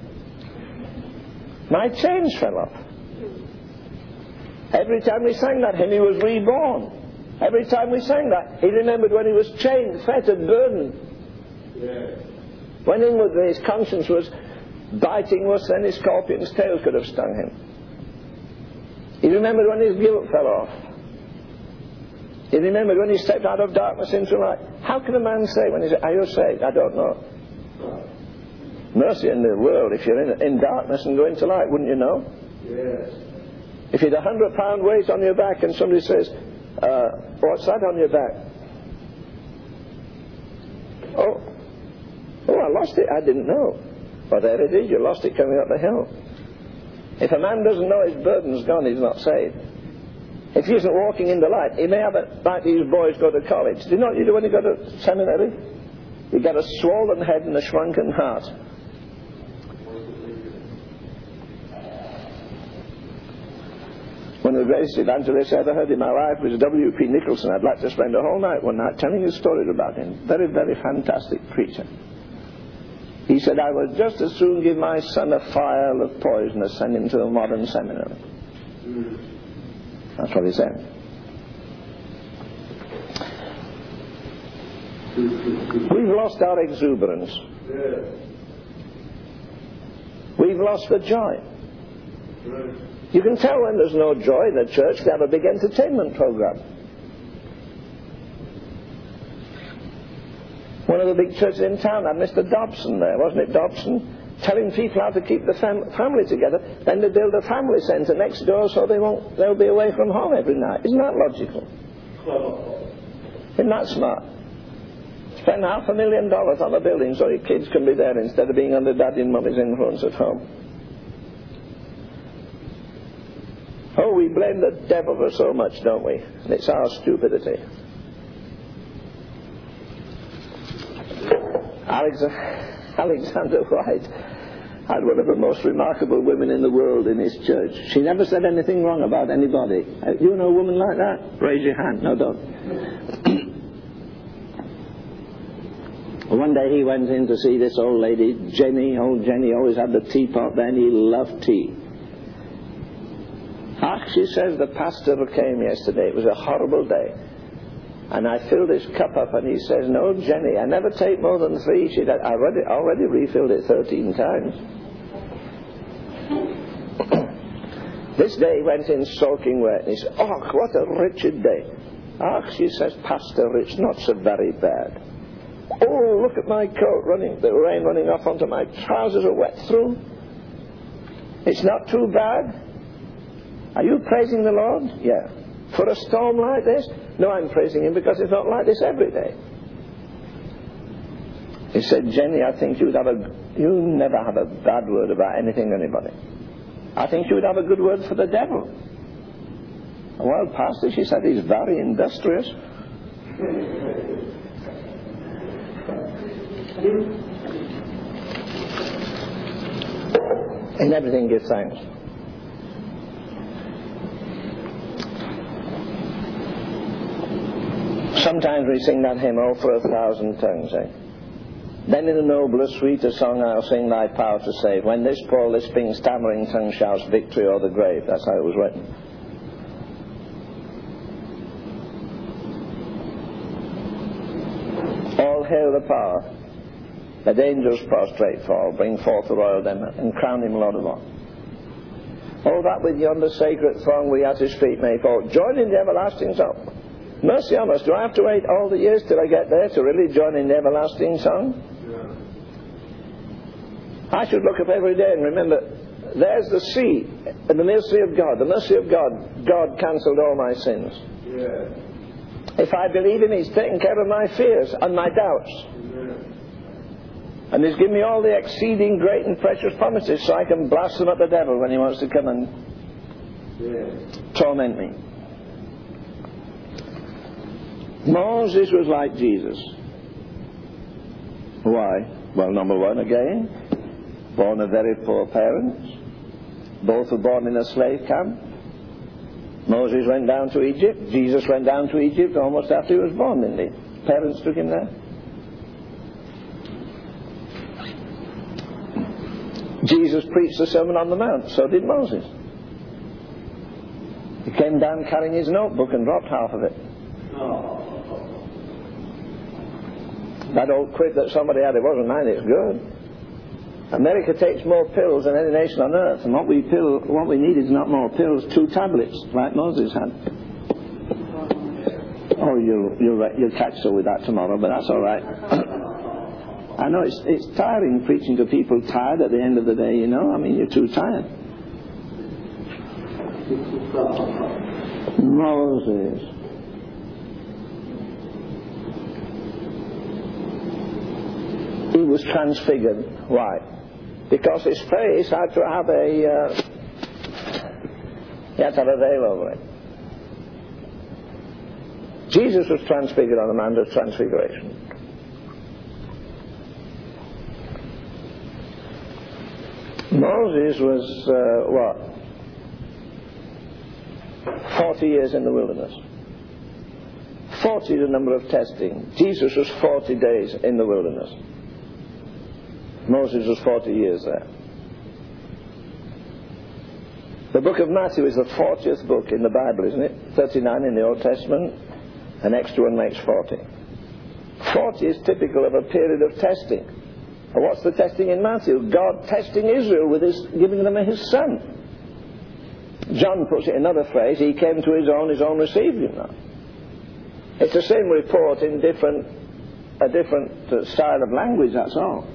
My chains fell off. Every time we sang that hymn, he was reborn. Every time we sang that, he remembered when he was chained, fettered, burdened. Yeah. When inwardly his conscience was biting worse than his scorpion's tail could have stung him. He remembered when his guilt fell off. He remembered when he stepped out of darkness into light. How can a man say when he says, "Are you saved?" I don't know. Mercy in the world if you're in, in darkness and go into light, wouldn't you know? Yes. If you had a hundred pound weight on your back and somebody says, uh, "What's that on your back?" Oh, oh, I lost it. I didn't know. Well, there it is. You lost it coming up the hill. If a man doesn't know his burden's gone, he's not saved. If he isn't walking in the light, he may have a, like these boys go to college. Do you know what you do when you go to seminary? You get a swollen head and a shrunken heart. One of the greatest evangelists I ever heard in my life was W P Nicholson. I'd like to spend a whole night one night telling you stories about him. Very, very fantastic preacher. He said, "I would just as soon give my son a phial of poison as send him to a modern seminary." Mm. That's what he said. We've lost our exuberance. We've lost the joy. You can tell when there's no joy in the church. They have a big entertainment program. One of the big churches in town had Mister Dobson there, wasn't it, Dobson? Telling people how to keep the fam- family together. Then they build a family centre next door so they won't, they'll be away from home every night. Isn't that logical? Isn't that smart? Spend half a million dollars on a building so your kids can be there instead of being under daddy and mummy's influence at home. Oh, we blame the devil for so much, don't we? And it's our stupidity. Alexander White had one of the most remarkable women in the world in his church. She never said anything wrong about anybody. You know a woman like that? Raise your hand. No, don't. One day he went in to see this old lady, Jenny. Old Jenny always had the teapot then. He loved tea. Ah, she says, the pastor came yesterday. It was a horrible day. And I filled his cup up, and he says, "No, Jenny, I never take more than three." She said, "I already, already refilled it thirteen times. This day he went in soaking wet, and he said, "Oh, what a wretched day." "Ah," she says, "Pastor Rich, not so very bad." "Oh, look at my coat running, the rain running off onto my trousers are wet through. It's not too bad. Are you praising the Lord?" "Yeah." "For a storm like this?" "No, I'm praising him because it's not like this every day." He said, "Jenny, I think you'd have a, you never have a bad word about anything, anybody. I think you would have a good word for the devil." "Well, Pastor," she said, "he's very industrious." In everything give thanks. Sometimes we sing that hymn, "Oh, for a thousand tongues," eh? Then in a nobler, sweeter song I'll sing thy power to save. When this poor lisping, stammering tongue shouts victory o'er the grave. That's how it was written. All hail the power. Let angels prostrate fall, bring forth the royal dem and crown him Lord of all. Oh, that with yonder sacred throng we at his feet may fall. Join in the everlasting song. Mercy on us, do I have to wait all the years till I get there to really join in the everlasting song? Yeah. I should look up every day and remember, there's the sea, and the mercy of God. The mercy of God, God cancelled all my sins. Yeah. If I believe him, he's taken care of my fears and my doubts. Yeah. And he's given me all the exceeding great and precious promises so I can blast them at the devil when he wants to come and yeah. torment me. Moses was like Jesus. Why? Well, number one, again, born of very poor parents. Both were born in a slave camp. Moses went down to Egypt. Jesus went down to Egypt almost after he was born, didn't he? Parents took him there. Jesus preached the Sermon on the Mount. So did Moses. He came down carrying his notebook and dropped half of it. Oh. That old quid that somebody had, it wasn't mine, it's good. America takes more pills than any nation on earth, and what we pill, what we need is not more pills, two tablets, like Moses had. Oh, you'll, you'll, you'll catch up with that tomorrow, but that's all right. I know it's, it's tiring preaching to people tired at the end of the day, you know. I mean, you're too tired. Moses. He was transfigured. Why? Because his face had to have a uh, he had to have a veil over it. Jesus was transfigured on the Mount of Transfiguration. Moses was uh, what? Forty years in the wilderness. Forty the number of testing. Jesus was forty days in the wilderness. Moses was forty years there. The book of Matthew is the fortieth book in the Bible, isn't it? thirty-nine in the Old Testament. An extra one makes forty. forty is typical of a period of testing. And what's the testing in Matthew? God testing Israel with his, giving them his son. John puts it in another phrase, he came to his own, his own received him not. It's the same report in different, a different uh, style of language, that's all.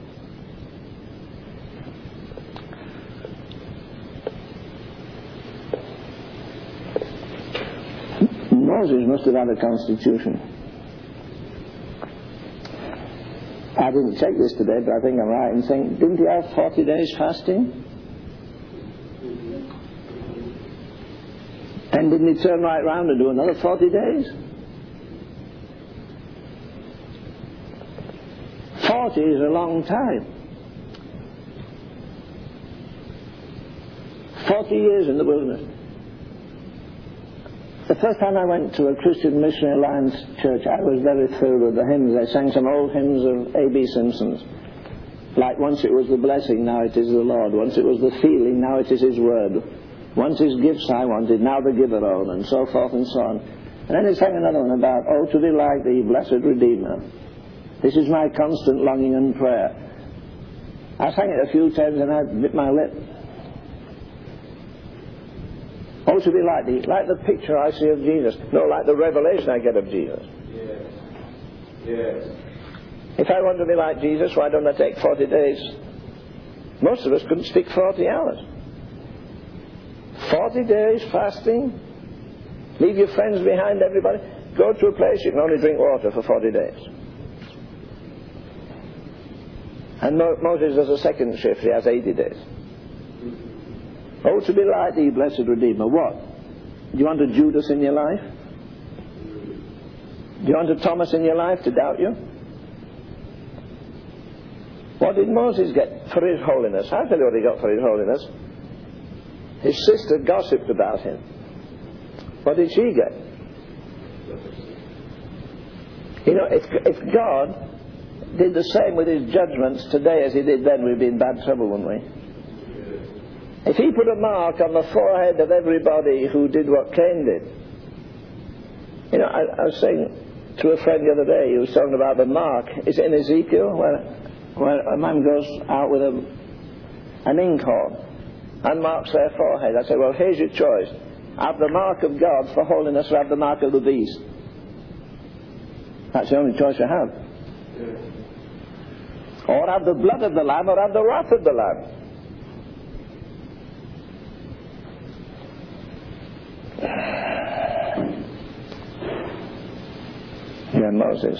Moses must have had a constitution. I didn't check this today, but I think I'm right in saying, didn't he have forty days fasting? And didn't he turn right round and do another forty days? forty is a long time. forty years in the wilderness. The first time I went to a Christian Missionary Alliance church, I was very thrilled with the hymns. They sang some old hymns of A B Simpson's. Like, once it was the blessing, now it is the Lord. Once it was the feeling, now it is his word. Once his gifts I wanted, now the giver own, and so forth and so on. And then he sang another one about, oh, to be like thee, blessed Redeemer. This is my constant longing and prayer. I sang it a few times and I bit my lip. Oh, to be like thee, like the picture I see of Jesus. No, like the revelation I get of Jesus. Yes. Yes. If I want to be like Jesus, why don't I take forty days? Most of us couldn't stick forty hours. forty days fasting? Leave your friends behind, everybody. Go to a place you can only drink water for forty days. And Mo- Moses does a second shift. He has eighty days. Oh, to be like thee, blessed Redeemer. What? Do you want a Judas in your life? Do you want a Thomas in your life to doubt you? What did Moses get for his holiness? I'll tell you what he got for his holiness. His sister gossiped about him. What did she get? You know, if, if God did the same with his judgments today as he did then, we'd be in bad trouble, wouldn't we? If he put a mark on the forehead of everybody who did what Cain did. You know, I, I was saying to a friend the other day, he was talking about the mark. Is it in Ezekiel where, where a man goes out with a, an inkhorn and marks their forehead? I said, well, here's your choice. Have the mark of God for holiness or have the mark of the beast. That's the only choice you have. Or have the blood of the Lamb or have the wrath of the Lamb. Yeah, Moses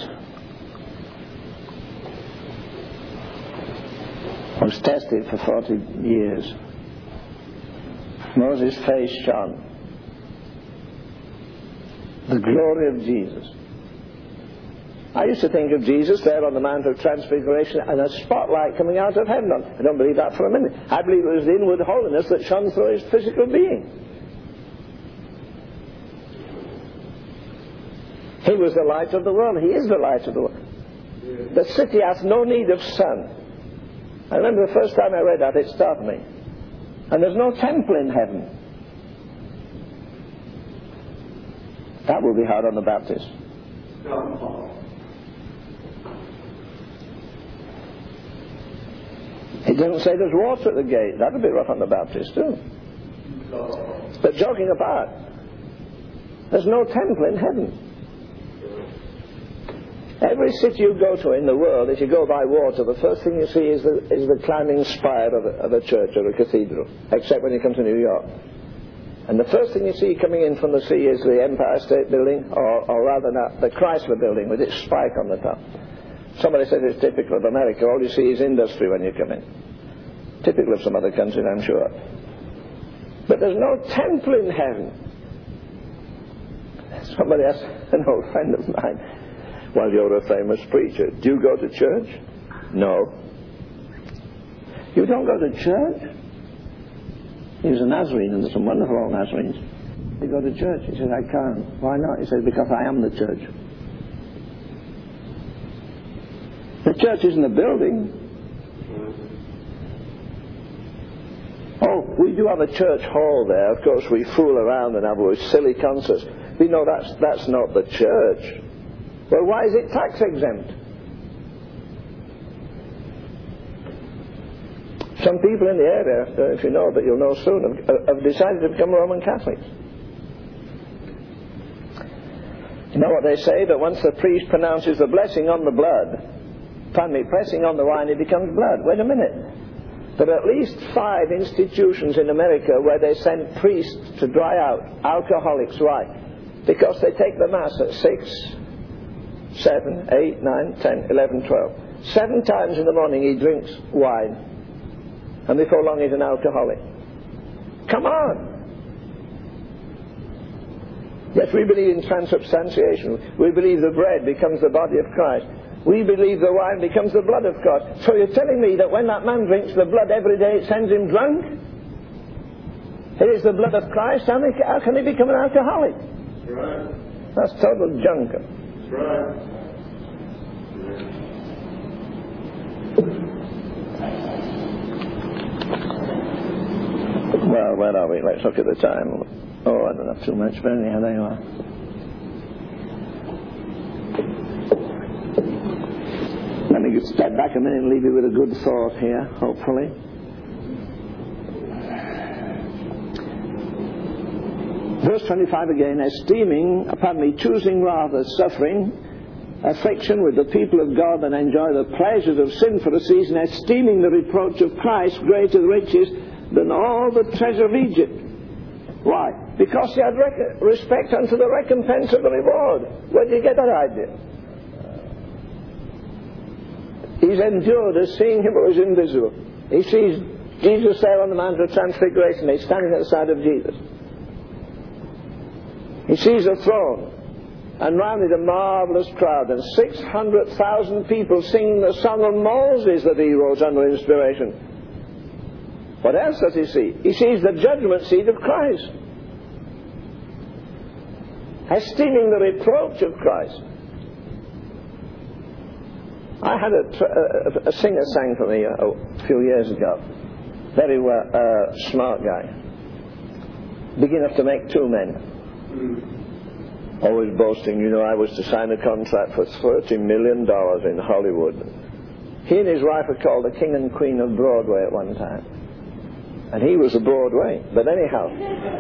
was tested for forty years. Moses' face shone. The glory of Jesus. I used to think of Jesus there on the Mount of Transfiguration and a spotlight coming out of heaven. I don't believe that for a minute. I believe it was the inward holiness that shone through his physical being. He was the light of the world. He is the light of the world. The city has no need of sun. I remember the first time I read that, it stopped me. And there's no temple in heaven. That will be hard on the Baptists. It doesn't say there's water at the gate. That would be rough on the Baptists too. But joking apart, there's no temple in heaven. Every city you go to in the world, if you go by water, the first thing you see is the, is the climbing spire of a, of a church or a cathedral, except when you come to New York. And the first thing you see coming in from the sea is the Empire State Building, or, or rather not, the Chrysler Building with its spike on the top. Somebody says it's typical of America. All you see is industry when you come in. Typical of some other countries, I'm sure. But there's no temple in heaven. Somebody asked an old friend of mine, well, you're a famous preacher. Do you go to church? No. You don't go to church? He was a Nazarene, and there's some wonderful old Nazarenes. They go to church. He said, I can't. Why not? He said, because I am the church. The church isn't a building. Oh, we do have a church hall there. Of course, we fool around and have those silly concerts. We know that's, that's not the church. Well, why is it tax exempt? Some people in the area, I don't know if you know, but you'll know soon, have, have decided to become Roman Catholics. You know what they say? That once the priest pronounces the blessing on the blood, pardon me, pressing on the wine, it becomes blood. Wait a minute. There are at least five institutions in America where they send priests to dry out alcoholics. Why? Because they take the Mass at six, seven, eight, nine, ten, eleven, twelve. Seven times in the morning he drinks wine. And before long he's an alcoholic. Come on! Yes, we believe in transubstantiation. We believe the bread becomes the body of Christ. We believe the wine becomes the blood of Christ. So you're telling me that when that man drinks the blood every day it sends him drunk? It is the blood of Christ. How, may, how can he become an alcoholic? That's right. That's total junk. That's right. Well, where are we? Let's look at the time. Oh, I don't have too much, but anyhow, there you are. Let me just step back a minute and leave you with a good thought here, hopefully. Verse twenty-five again, esteeming, pardon me, choosing rather suffering, affliction with the people of God than enjoy the pleasures of sin for a season, esteeming the reproach of Christ greater riches than all the treasure of Egypt. Why? Because he had rec- respect unto the recompense of the reward. Where did you get that idea? He's endured as seeing him who is invisible. He sees Jesus there on the Mount of Transfiguration. He's standing at the side of Jesus. He sees a throne. and round it a marvellous crowd, and six hundred thousand people singing the song of Moses that he wrote under inspiration. What else does he see? He sees the judgment seat of Christ, esteeming the reproach of Christ. I had a, a, a singer sang for me a, a few years ago, very well, uh, smart guy, big enough to make two men. Always boasting, you know, I was to sign a contract for thirty million dollars in Hollywood. He and his wife were called the King and Queen of Broadway at one time. And he was a Broadway. But anyhow.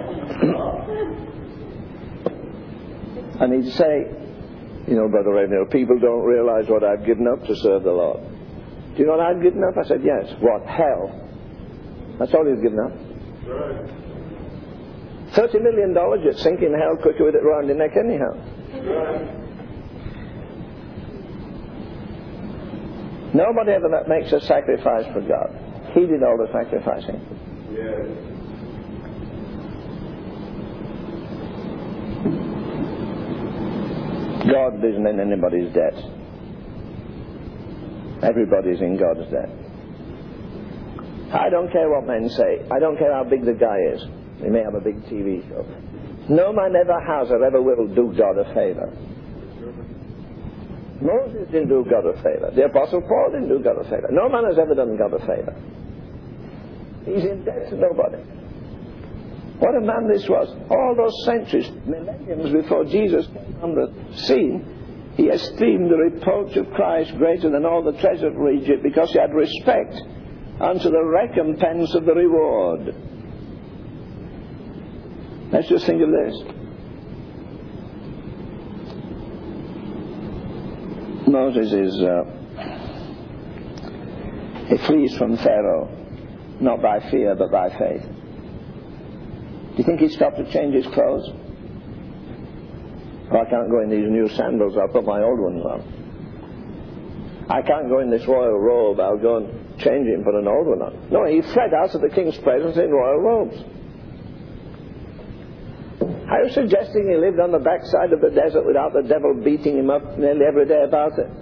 And he'd say, you know, Brother Ravenhill, people don't realize what I've given up to serve the Lord. Do you know what I've given up? I said, yes. What? Hell. That's all he's given up. Right. Thirty million dollars, you'd sink in hell quicker with it round your neck anyhow. Right. Nobody ever makes a sacrifice for God. He did all the sacrificing. Yes. God isn't in anybody's debt. Everybody's in God's debt. I don't care what men say. I don't care how big the guy is. He may have a big T V show. No man ever has or ever will do God a favor. Moses didn't do God a favor. The Apostle Paul didn't do God a favor. No man has ever done God a favor. He's in debt to nobody. What a man this was. All those centuries, millenniums before Jesus came on the scene, he esteemed the reproach of Christ greater than all the treasure of Egypt, because he had respect unto the recompense of the reward. Let's just think of this. Moses is, uh, he flees from Pharaoh, not by fear but by faith. Do you think he stopped to change his clothes? Oh, I can't go in these new sandals, I'll put my old ones on. I can't go in this royal robe, I'll go and change it and put an old one on. No, he fled out of the king's presence in royal robes. Are you suggesting he lived on the backside of the desert without the devil beating him up nearly every day about it?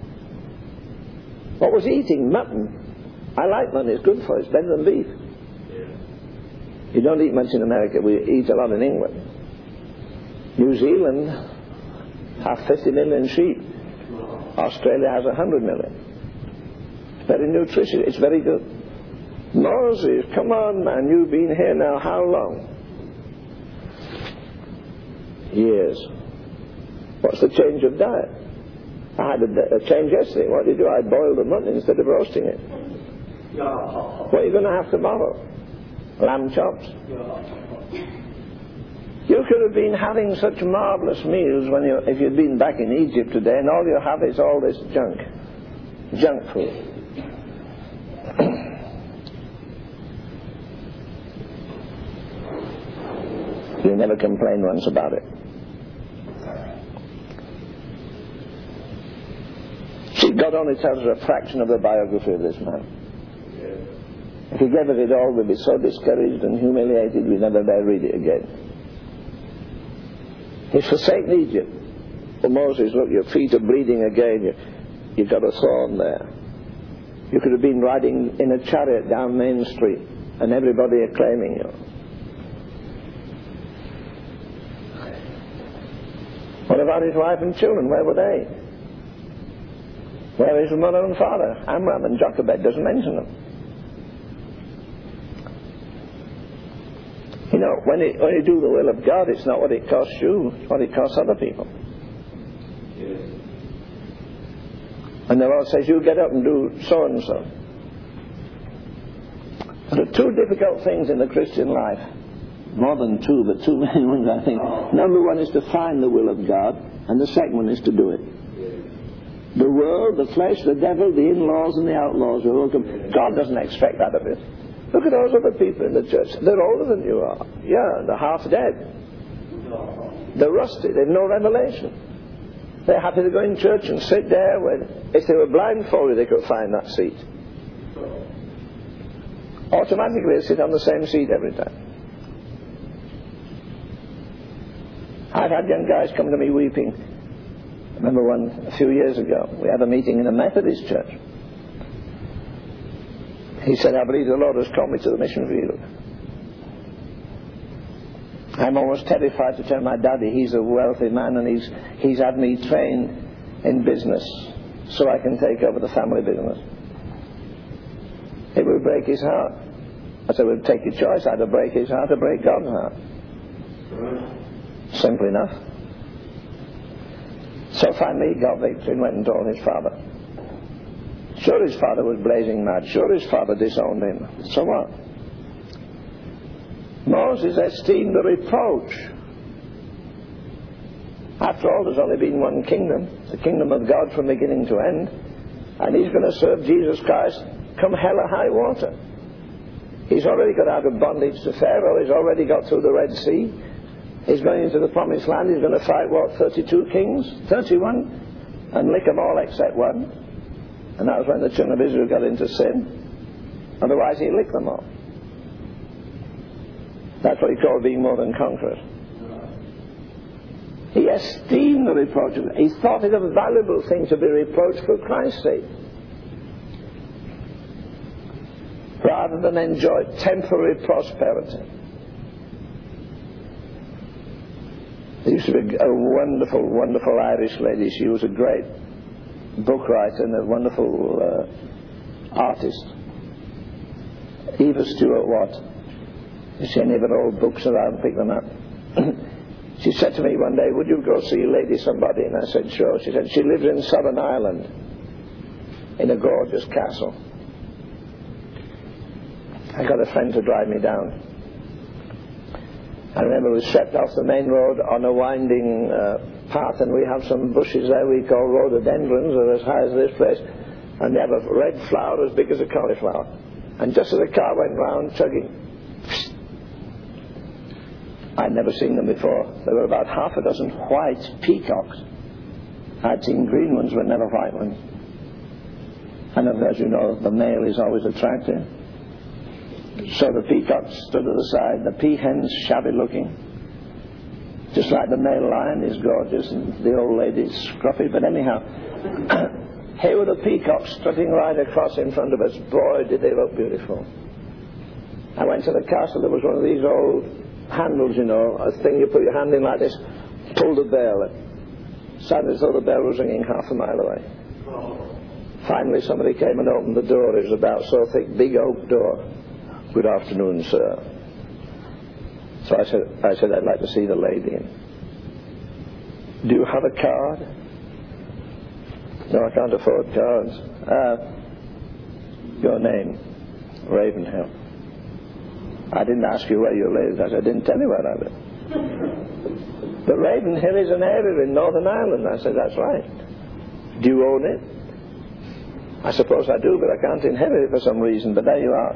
What was he eating? Mutton. I like mutton, it's good for you, it's better than beef. You don't eat much in America, we eat a lot in England. New Zealand has fifty million sheep. Australia has one hundred million. It's very nutritious, it's very good. Moses, come on man, you've been here now how long? Years. What's the change of diet? I had a, a change yesterday. What did you do? I boiled the mutton instead of roasting it. What are you going to have tomorrow? Lamb chops? You could have been having such marvellous meals when you, if you'd been back in Egypt today, and all you have is all this junk. Junk food. You never complained once about it. See, God only tells us a fraction of the biography of this man. If he gave us it all, we'd be so discouraged and humiliated we'd never dare read it again. He's forsaken Egypt. Well, Moses, look, your feet are bleeding again. You, you've got a thorn there. You could have been riding in a chariot down Main Street and everybody acclaiming you. What about his wife and children? Where were they? Where is his mother and father? Amram and Jochebed doesn't mention them. You know, when, it, when you do the will of God, it's not what it costs you, it's what it costs other people. Yes. And the Lord says, you get up and do so and so. There are two difficult things in the Christian life. More than two, but two main ones, I think. Number one is to find the will of God, and the second one is to do it. The world, the flesh, the devil, the in-laws and the outlaws are welcome. God doesn't expect that of it. Look at those other people in the church. They're older than you are. Yeah, they're half dead. They're rusty. They've no revelation. They're happy to go in church and sit there when, if they were blindfolded, they could find that seat. Automatically, they sit on the same seat every time. I've had young guys come to me weeping. I remember one a few years ago. We had a meeting in a Methodist church. He said, I believe the Lord has called me to the mission field. I'm almost terrified to tell my daddy he's a wealthy man and he's, he's had me trained in business so I can take over the family business. It would break his heart. I said, well, take your choice, either break his heart or break God's heart. Simple enough. So finally he got victory and went and told his father. Sure, his father was blazing mad. Sure, his father disowned him. So what? Moses esteemed the reproach. After all, there's only been one kingdom, the kingdom of God from beginning to end, and he's going to serve Jesus Christ come hell or high water. He's already got out of bondage to Pharaoh. He's already got through the Red Sea. He's going into the promised land. He's going to fight, what, thirty-two kings? thirty-one? And lick them all except one. And that was when the children of Israel got into sin. Otherwise, he'd lick them all. That's what he called being more than conquerors. He esteemed the reproach. He thought it a valuable thing to be reproached for Christ's sake, rather than enjoy temporary prosperity. There used to be a wonderful, wonderful Irish lady. She was a great book writer and a wonderful uh, artist. Eva Stewart Watt. You see any of her old books around, pick them up. She said to me one day, would you go see Lady somebody? And I said, sure. She said, she lives in Southern Ireland in a gorgeous castle. I got a friend to drive me down. I remember we stepped off the main road on a winding uh, path, and we have some bushes there we call rhododendrons. They're as high as this place, and they have a red flower as big as a cauliflower. And just as the car went round, chugging, I'd never seen them before. There were about half a dozen white peacocks. I'd seen green ones, but never white ones. And as you know, the male is always attractive. So the peacocks stood at the side, the peahens shabby looking, just like the male lion is gorgeous and the old lady's scruffy. But anyhow, here were the peacocks strutting right across in front of us. Boy, did they look beautiful. I went to the castle. There was one of these old handles, you know, a thing you put your hand in like this, pulled the bell. It sounded as though the bell was ringing half a mile away. Finally somebody came and opened the door. It was about so thick, big oak door. Good afternoon, sir. So I said, I said, I'd like to see the lady. Do you have a card? No, I can't afford cards. Uh, your name? Ravenhill. I didn't ask you where you lived. I said, I didn't tell you where I lived. But Ravenhill is an area in Northern Ireland. I said, that's right. Do you own it? I suppose I do, but I can't inherit it for some reason, but there you are.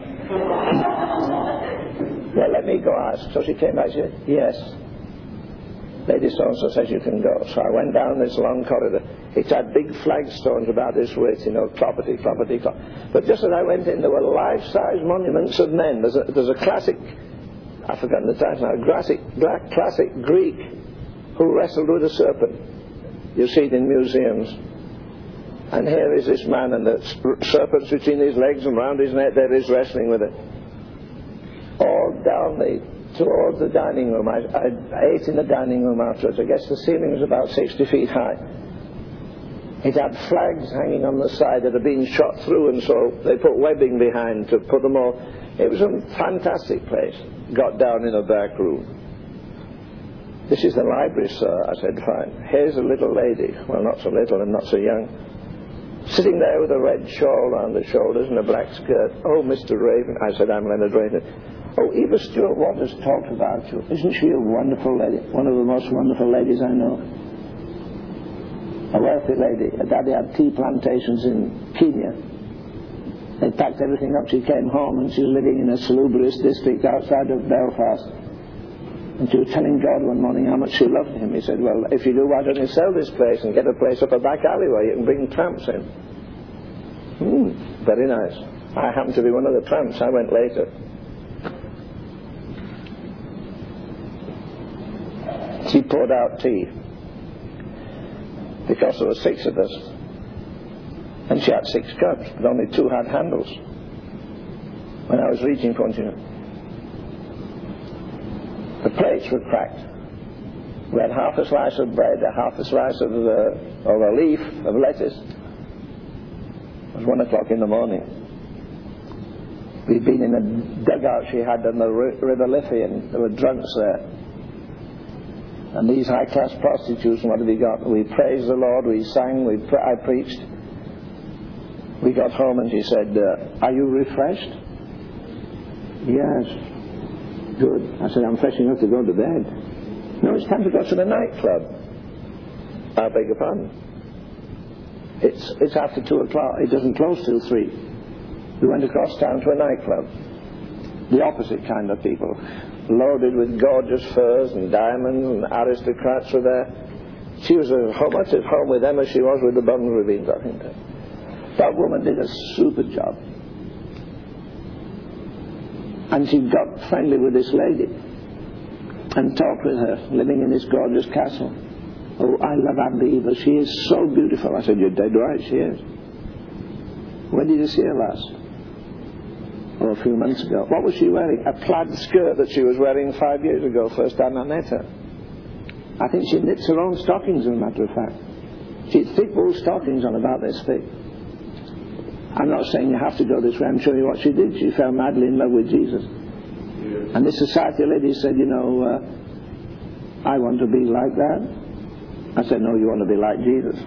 Well, let me go ask. So she came back and said, yes. Lady so-and-so says you can go. So I went down this long corridor. It had big flagstones about this width, you know, clopperty, clopperty, clopperty. But just as I went in, there were life-size monuments of men. There's a, there's a classic, I've forgotten the title now, classic, black, classic Greek who wrestled with a serpent. You see it in museums. And here is this man, and the serpent's between his legs, and round his neck there is wrestling with it. All down the, towards the dining room. I, I ate in the dining room afterwards. I guess the ceiling was about sixty feet high. It had flags hanging on the side that had been shot through, and so they put webbing behind to put them all. It was a fantastic place. Got down in a back room. This is the library, sir. I said, fine. Here's a little lady. Well, not so little and not so young. Sitting there with a red shawl around the shoulders and a black skirt. Oh, Mister Raven. I said, I'm Leonard Raven. Oh, Eva Stewart Waters talked about you. Isn't she a wonderful lady? One of the most wonderful ladies I know. A wealthy lady. Her daddy had tea plantations in Kenya. They packed everything up. She came home and she was living in a salubrious district outside of Belfast. And she was telling God one morning how much she loved him. He said, well, if you do, why don't you sell this place and get a place up a back alleyway? You can bring tramps in. Hmm, very nice. I happened to be one of the tramps. I went later. She poured out tea, because there were six of us, and she had six cups, but only two had handles. When I was reaching for it, the plates were cracked. We had half a slice of bread, a half a slice of, uh, of a leaf of lettuce. It was one o'clock in the morning. We'd been in a dugout she had on the River Liffey, and there were drunks there. And these high-class prostitutes, and what have we got? We praised the Lord, we sang, we pre- I preached. We got home and she said, uh, are you refreshed? Yes. Good. I said, I'm fresh enough to go to bed. No, it's time to go to the nightclub. I beg your pardon. It's, it's after two o'clock. It doesn't close till three. We went across town to a nightclub. The opposite kind of people. Loaded with gorgeous furs and diamonds, and aristocrats were there. She was as much at home with them as she was with the bums we've been talking to. That woman did a super job. And she got friendly with this lady and talked with her, living in this gorgeous castle. Oh, I love Aunt Eva. She is so beautiful. I said, you're dead right, she is. When did you see her last? Oh, a few months ago. What was she wearing? A plaid skirt that she was wearing five years ago, first time I met her. I think she knits her own stockings, as a matter of fact. She had thick wool stockings on about this thick. I'm not saying you have to go this way. I'm showing you what she did. She fell madly in love with Jesus. And this society lady said, you know, uh, I want to be like that. I said, no, you want to be like Jesus.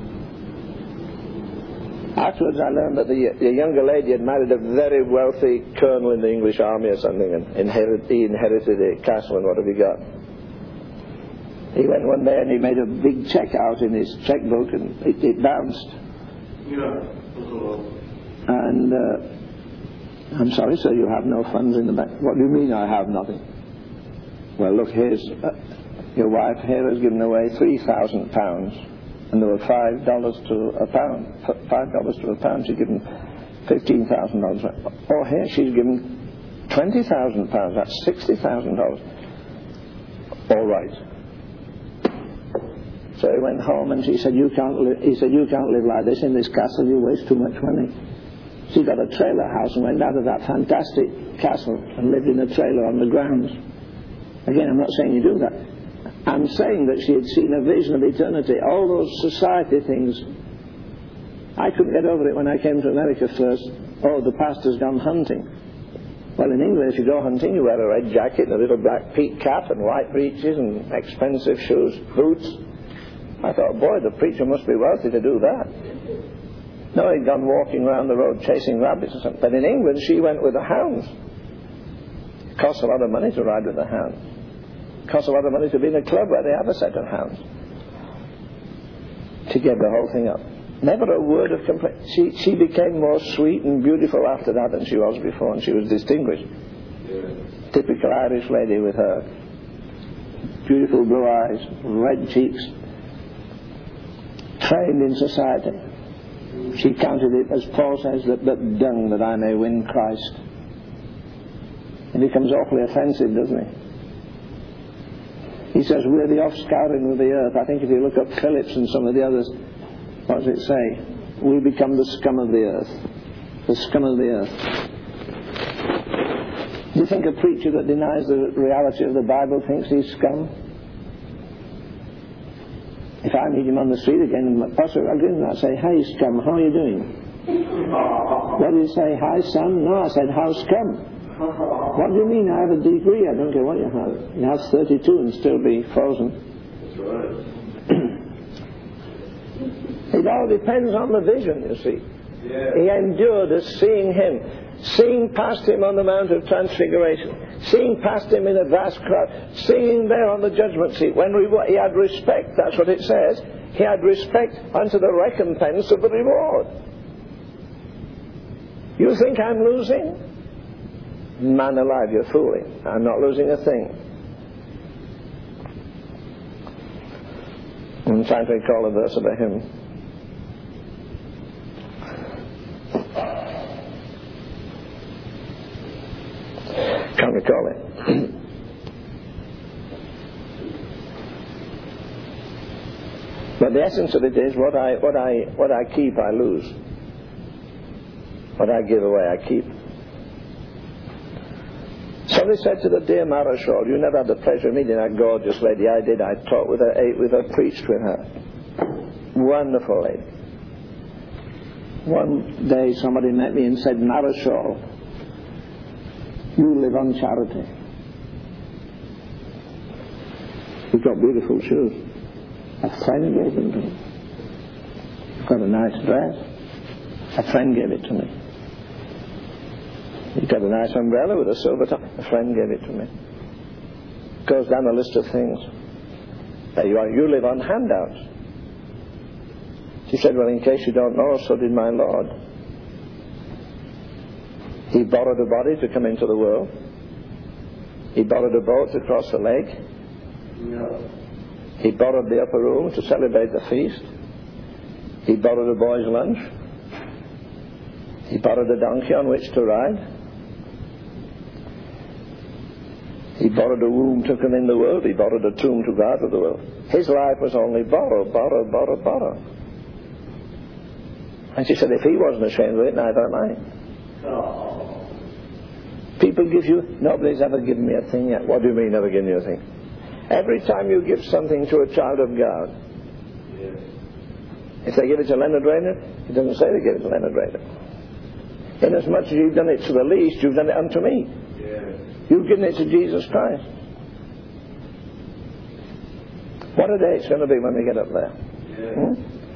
Afterwards I learned that the, the younger lady had married a very wealthy colonel in the English army or something, and inherit, he inherited a castle, and what have you got? He went one day and he made a big check out in his checkbook, and it, it bounced. Yeah. And uh, I'm sorry, sir, you have no funds in the bank. What do you mean I have nothing? Well, look, here's uh, your wife here has given away three thousand pounds, and there were five dollars to a pound. Five dollars to a pound. She's given fifteen thousand dollars. Oh, here she's given twenty thousand pounds. That's sixty thousand dollars. All right. So he went home and she said, "You can't live." He said, "You can't live like this in this castle. You waste too much money." She got a trailer house and went out of that fantastic castle and lived in a trailer on the grounds. Again, I'm not saying you do that. I'm saying that she had seen a vision of eternity. All those society things. I couldn't get over it when I came to America first. Oh, the pastor's gone hunting. Well, in England, if you go hunting, you wear a red jacket and a little black peak cap and white breeches and expensive shoes, boots. I thought, boy, the preacher must be wealthy to do that. No, he'd gone walking around the road chasing rabbits or something. But in England, she went with the hounds. It costs a lot of money to ride with the hounds. It costs a lot of money to be in a club where they have a set of hounds. To get the whole thing up. Never a word of complaint. She, she became more sweet and beautiful after that than she was before, and she was distinguished. Yeah. Typical Irish lady with her beautiful blue eyes, red cheeks, trained in society. She counted it, as Paul says, that, that dung that I may win Christ. It becomes awfully offensive, doesn't it? He says, we're the offscouring of the earth. I think if you look up Phillips and some of the others, what does it say? We become the scum of the earth. The scum of the earth. Do you think a preacher that denies the reality of the Bible thinks he's scum? If I meet him on the street again, Pastor, I'll give him that. I say, hey, scum, how are you doing? What do you say? Hi, son? No, I said, how's scum? What do you mean? I have a degree. I don't care what you have. You have thirty-two and still be frozen. That's right. It all depends on the vision, you see. Yeah. He endured as seeing him, seeing past him on the Mount of Transfiguration, seeing past him in a vast crowd, seeing there on the judgment seat. When we, he had respect, that's what it says. He had respect unto the recompense of the reward. You think I'm losing? Man alive, you're fooling. I'm not losing a thing. I'm trying to recall a verse of a hymn. Can't recall it. But the essence of it is, what I, what I, what I keep, I lose. What I give away, I keep. Somebody said to the dear Marischal, you never had the pleasure of meeting that gorgeous lady. I did. I talked with her, ate with her, preached with her. Wonderful lady. One day somebody met me and said, Marischal, you live on charity. You've got beautiful shoes. A friend gave them to me. You've got a nice dress. A friend gave it to me. You've got a nice umbrella with a silver top. A friend gave it to me. Goes down a list of things. There you are. You live on handouts. She said, well, in case you don't know, so did my Lord. He borrowed a body to come into the world. He borrowed a boat to cross the lake. Yeah. He borrowed the upper room to celebrate the feast. He borrowed a boy's lunch. He borrowed a donkey on which to ride. He borrowed a womb to come in the world. He borrowed a tomb to go out of the world. His life was only borrow, borrow, borrow, borrow. And she said, if he wasn't ashamed of it, neither am I. Oh. People give you, nobody's ever given me a thing yet. What do you mean, never given you a thing? Every time you give something to a child of God, Yes. if they give it to Leonard Rainer, it doesn't say they give it to Leonard Rainer. Inasmuch as you've done it to the least, you've done it unto me. Yes. You've given it to Jesus Christ. What a day it's going to be when we get up there. Yes. Hmm?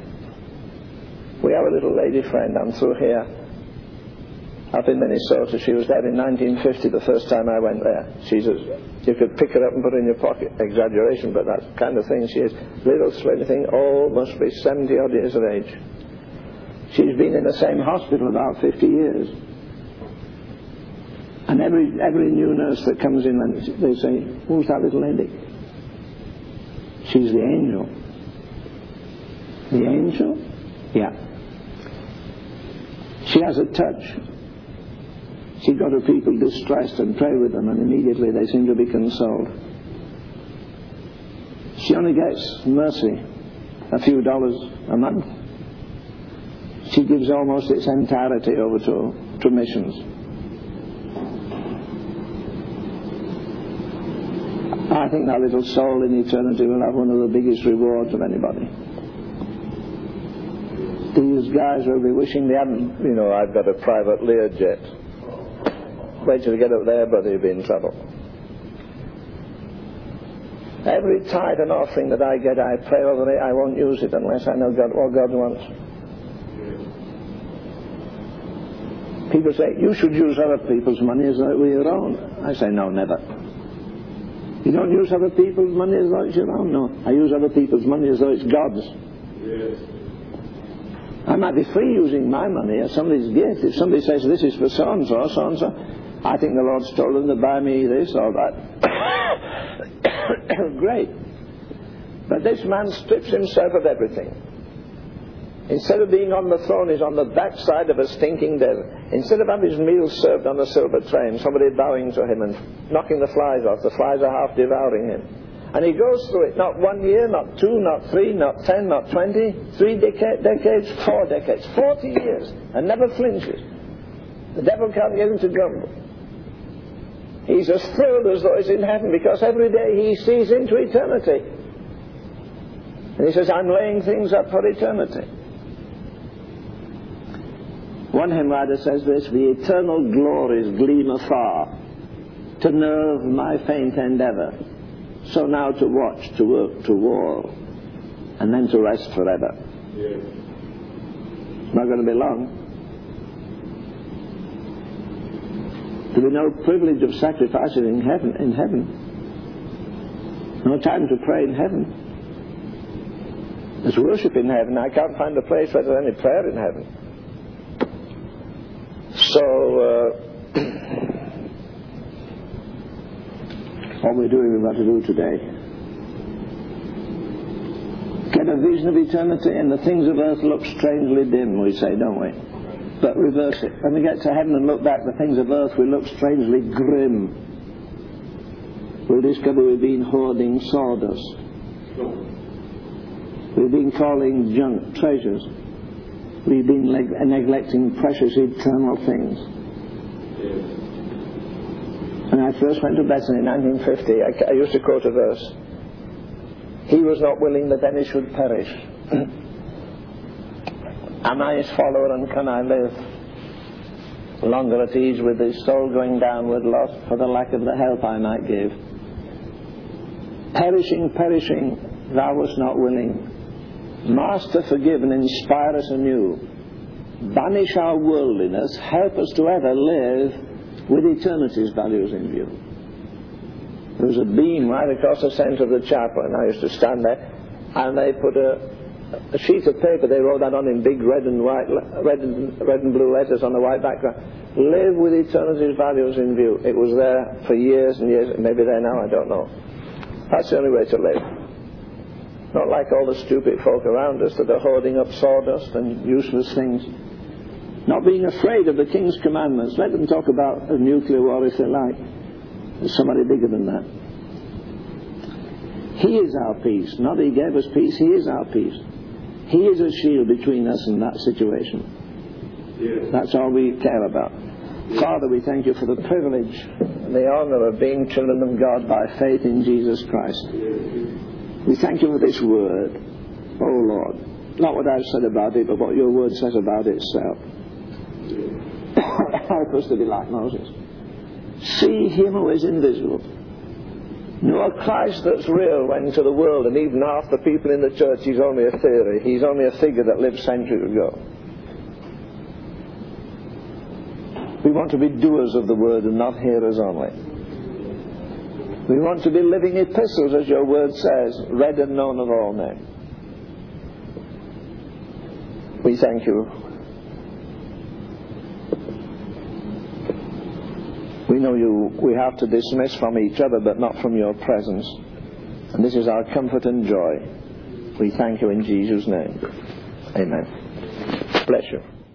We have a little lady friend, I'm through here, up in Minnesota. She was there in nineteen fifty, the first time I went there. She's a, you could pick her up and put her in your pocket. Exaggeration, but that kind of thing. She is little slim thing. Oh, must be seventy odd years of age. She's been in the same hospital about fifty years. And every every new nurse that comes in, they say, who's that little lady? She's the angel. The angel? Yeah. She has a touch. She got her people distressed and pray with them, and immediately they seem to be consoled. She only gets mercy, a few dollars a month. She gives almost its entirety over to, to missions. I think that little soul in eternity will have one of the biggest rewards of anybody. These guys will be wishing they hadn't, you know, I've got a private Learjet. Wait till you get up there, brother, you'll be in trouble. Every tithe and offering that I get, I pray over it. I won't use it unless I know God, what God wants. People say, you should use other people's money as though it were your own. I say, no, never. You don't use other people's money as though it's your own? No. I use other people's money as though it's God's. Yes. I might be free using my money as somebody's gift. If somebody says, this is for so-and-so, so-and-so, I think the Lord's told them to buy me this or that. Great. But this man strips himself of everything. Instead of being on the throne, he's on the backside of a stinking devil. Instead of having his meals served on a silver tray and somebody bowing to him and knocking the flies off, the flies are half devouring him. And he goes through it, not one year, not two, not three, not ten, not twenty, three deca- decades, four decades, forty years, and never flinches. The devil can't get him to grumble. He's as thrilled as though he's in heaven, because every day he sees into eternity. And he says, I'm laying things up for eternity. One hymn writer says this, the eternal glories gleam afar, to nerve my faint endeavour. So now to watch, to work, to war, and then to rest forever. Yes. It's not going to be long. There will be no privilege of sacrifices in heaven. In heaven, no time to pray in heaven. There's worship in heaven. I can't find a place where there's any prayer in heaven. So. Uh, What we're doing, we've got to do today. Get a vision of eternity, and the things of earth look strangely dim, we say, don't we? But reverse it. When we get to heaven and look back, the things of earth will look strangely grim. We'll discover we've been hoarding sawdust. We've been calling junk treasures. We've been neg- neglecting precious eternal things. Yes. When I first went to Bethany in nineteen fifty, I, I used to quote a verse. He was not willing that any should perish. Am I his follower, and can I live longer at ease with his soul going downward, lost for the lack of the help I might give? Perishing, perishing, thou wast not willing. Master, forgive and inspire us anew. Banish our worldliness, help us to ever live with eternity's values in view. There was a beam right across the centre of the chapel, and I used to stand there, and they put a, a sheet of paper, they wrote that on in big red and white, red and, red and blue letters on the white background. Live with eternity's values in view. It was there for years and years, maybe there now, I don't know. That's the only way to live. Not like all the stupid folk around us that are hoarding up sawdust and useless things. Not being afraid of the King's commandments. Let them talk about a nuclear war if they like. There's somebody bigger than that. He is our peace. Not that he gave us peace, he is our peace. He is a shield between us and that situation. Yes. That's all we care about. Yes. Father, we thank you for the privilege and the honor of being children of God by faith in Jesus Christ. Yes. We thank you for this word, oh Lord. Not what I've said about it, but what your word says about itself. Yes. Help us to be like Moses. See him who is invisible. Know a Christ that's real when to the world and even half the people in the church he's only a theory. He's only a figure that lived centuries ago. We want to be doers of the word and not hearers only. We want to be living epistles, as your word says, read and known of all men. We thank you. We know you, we have to dismiss from each other, but not from your presence. And this is our comfort and joy. We thank you in Jesus' name. Amen. Bless you.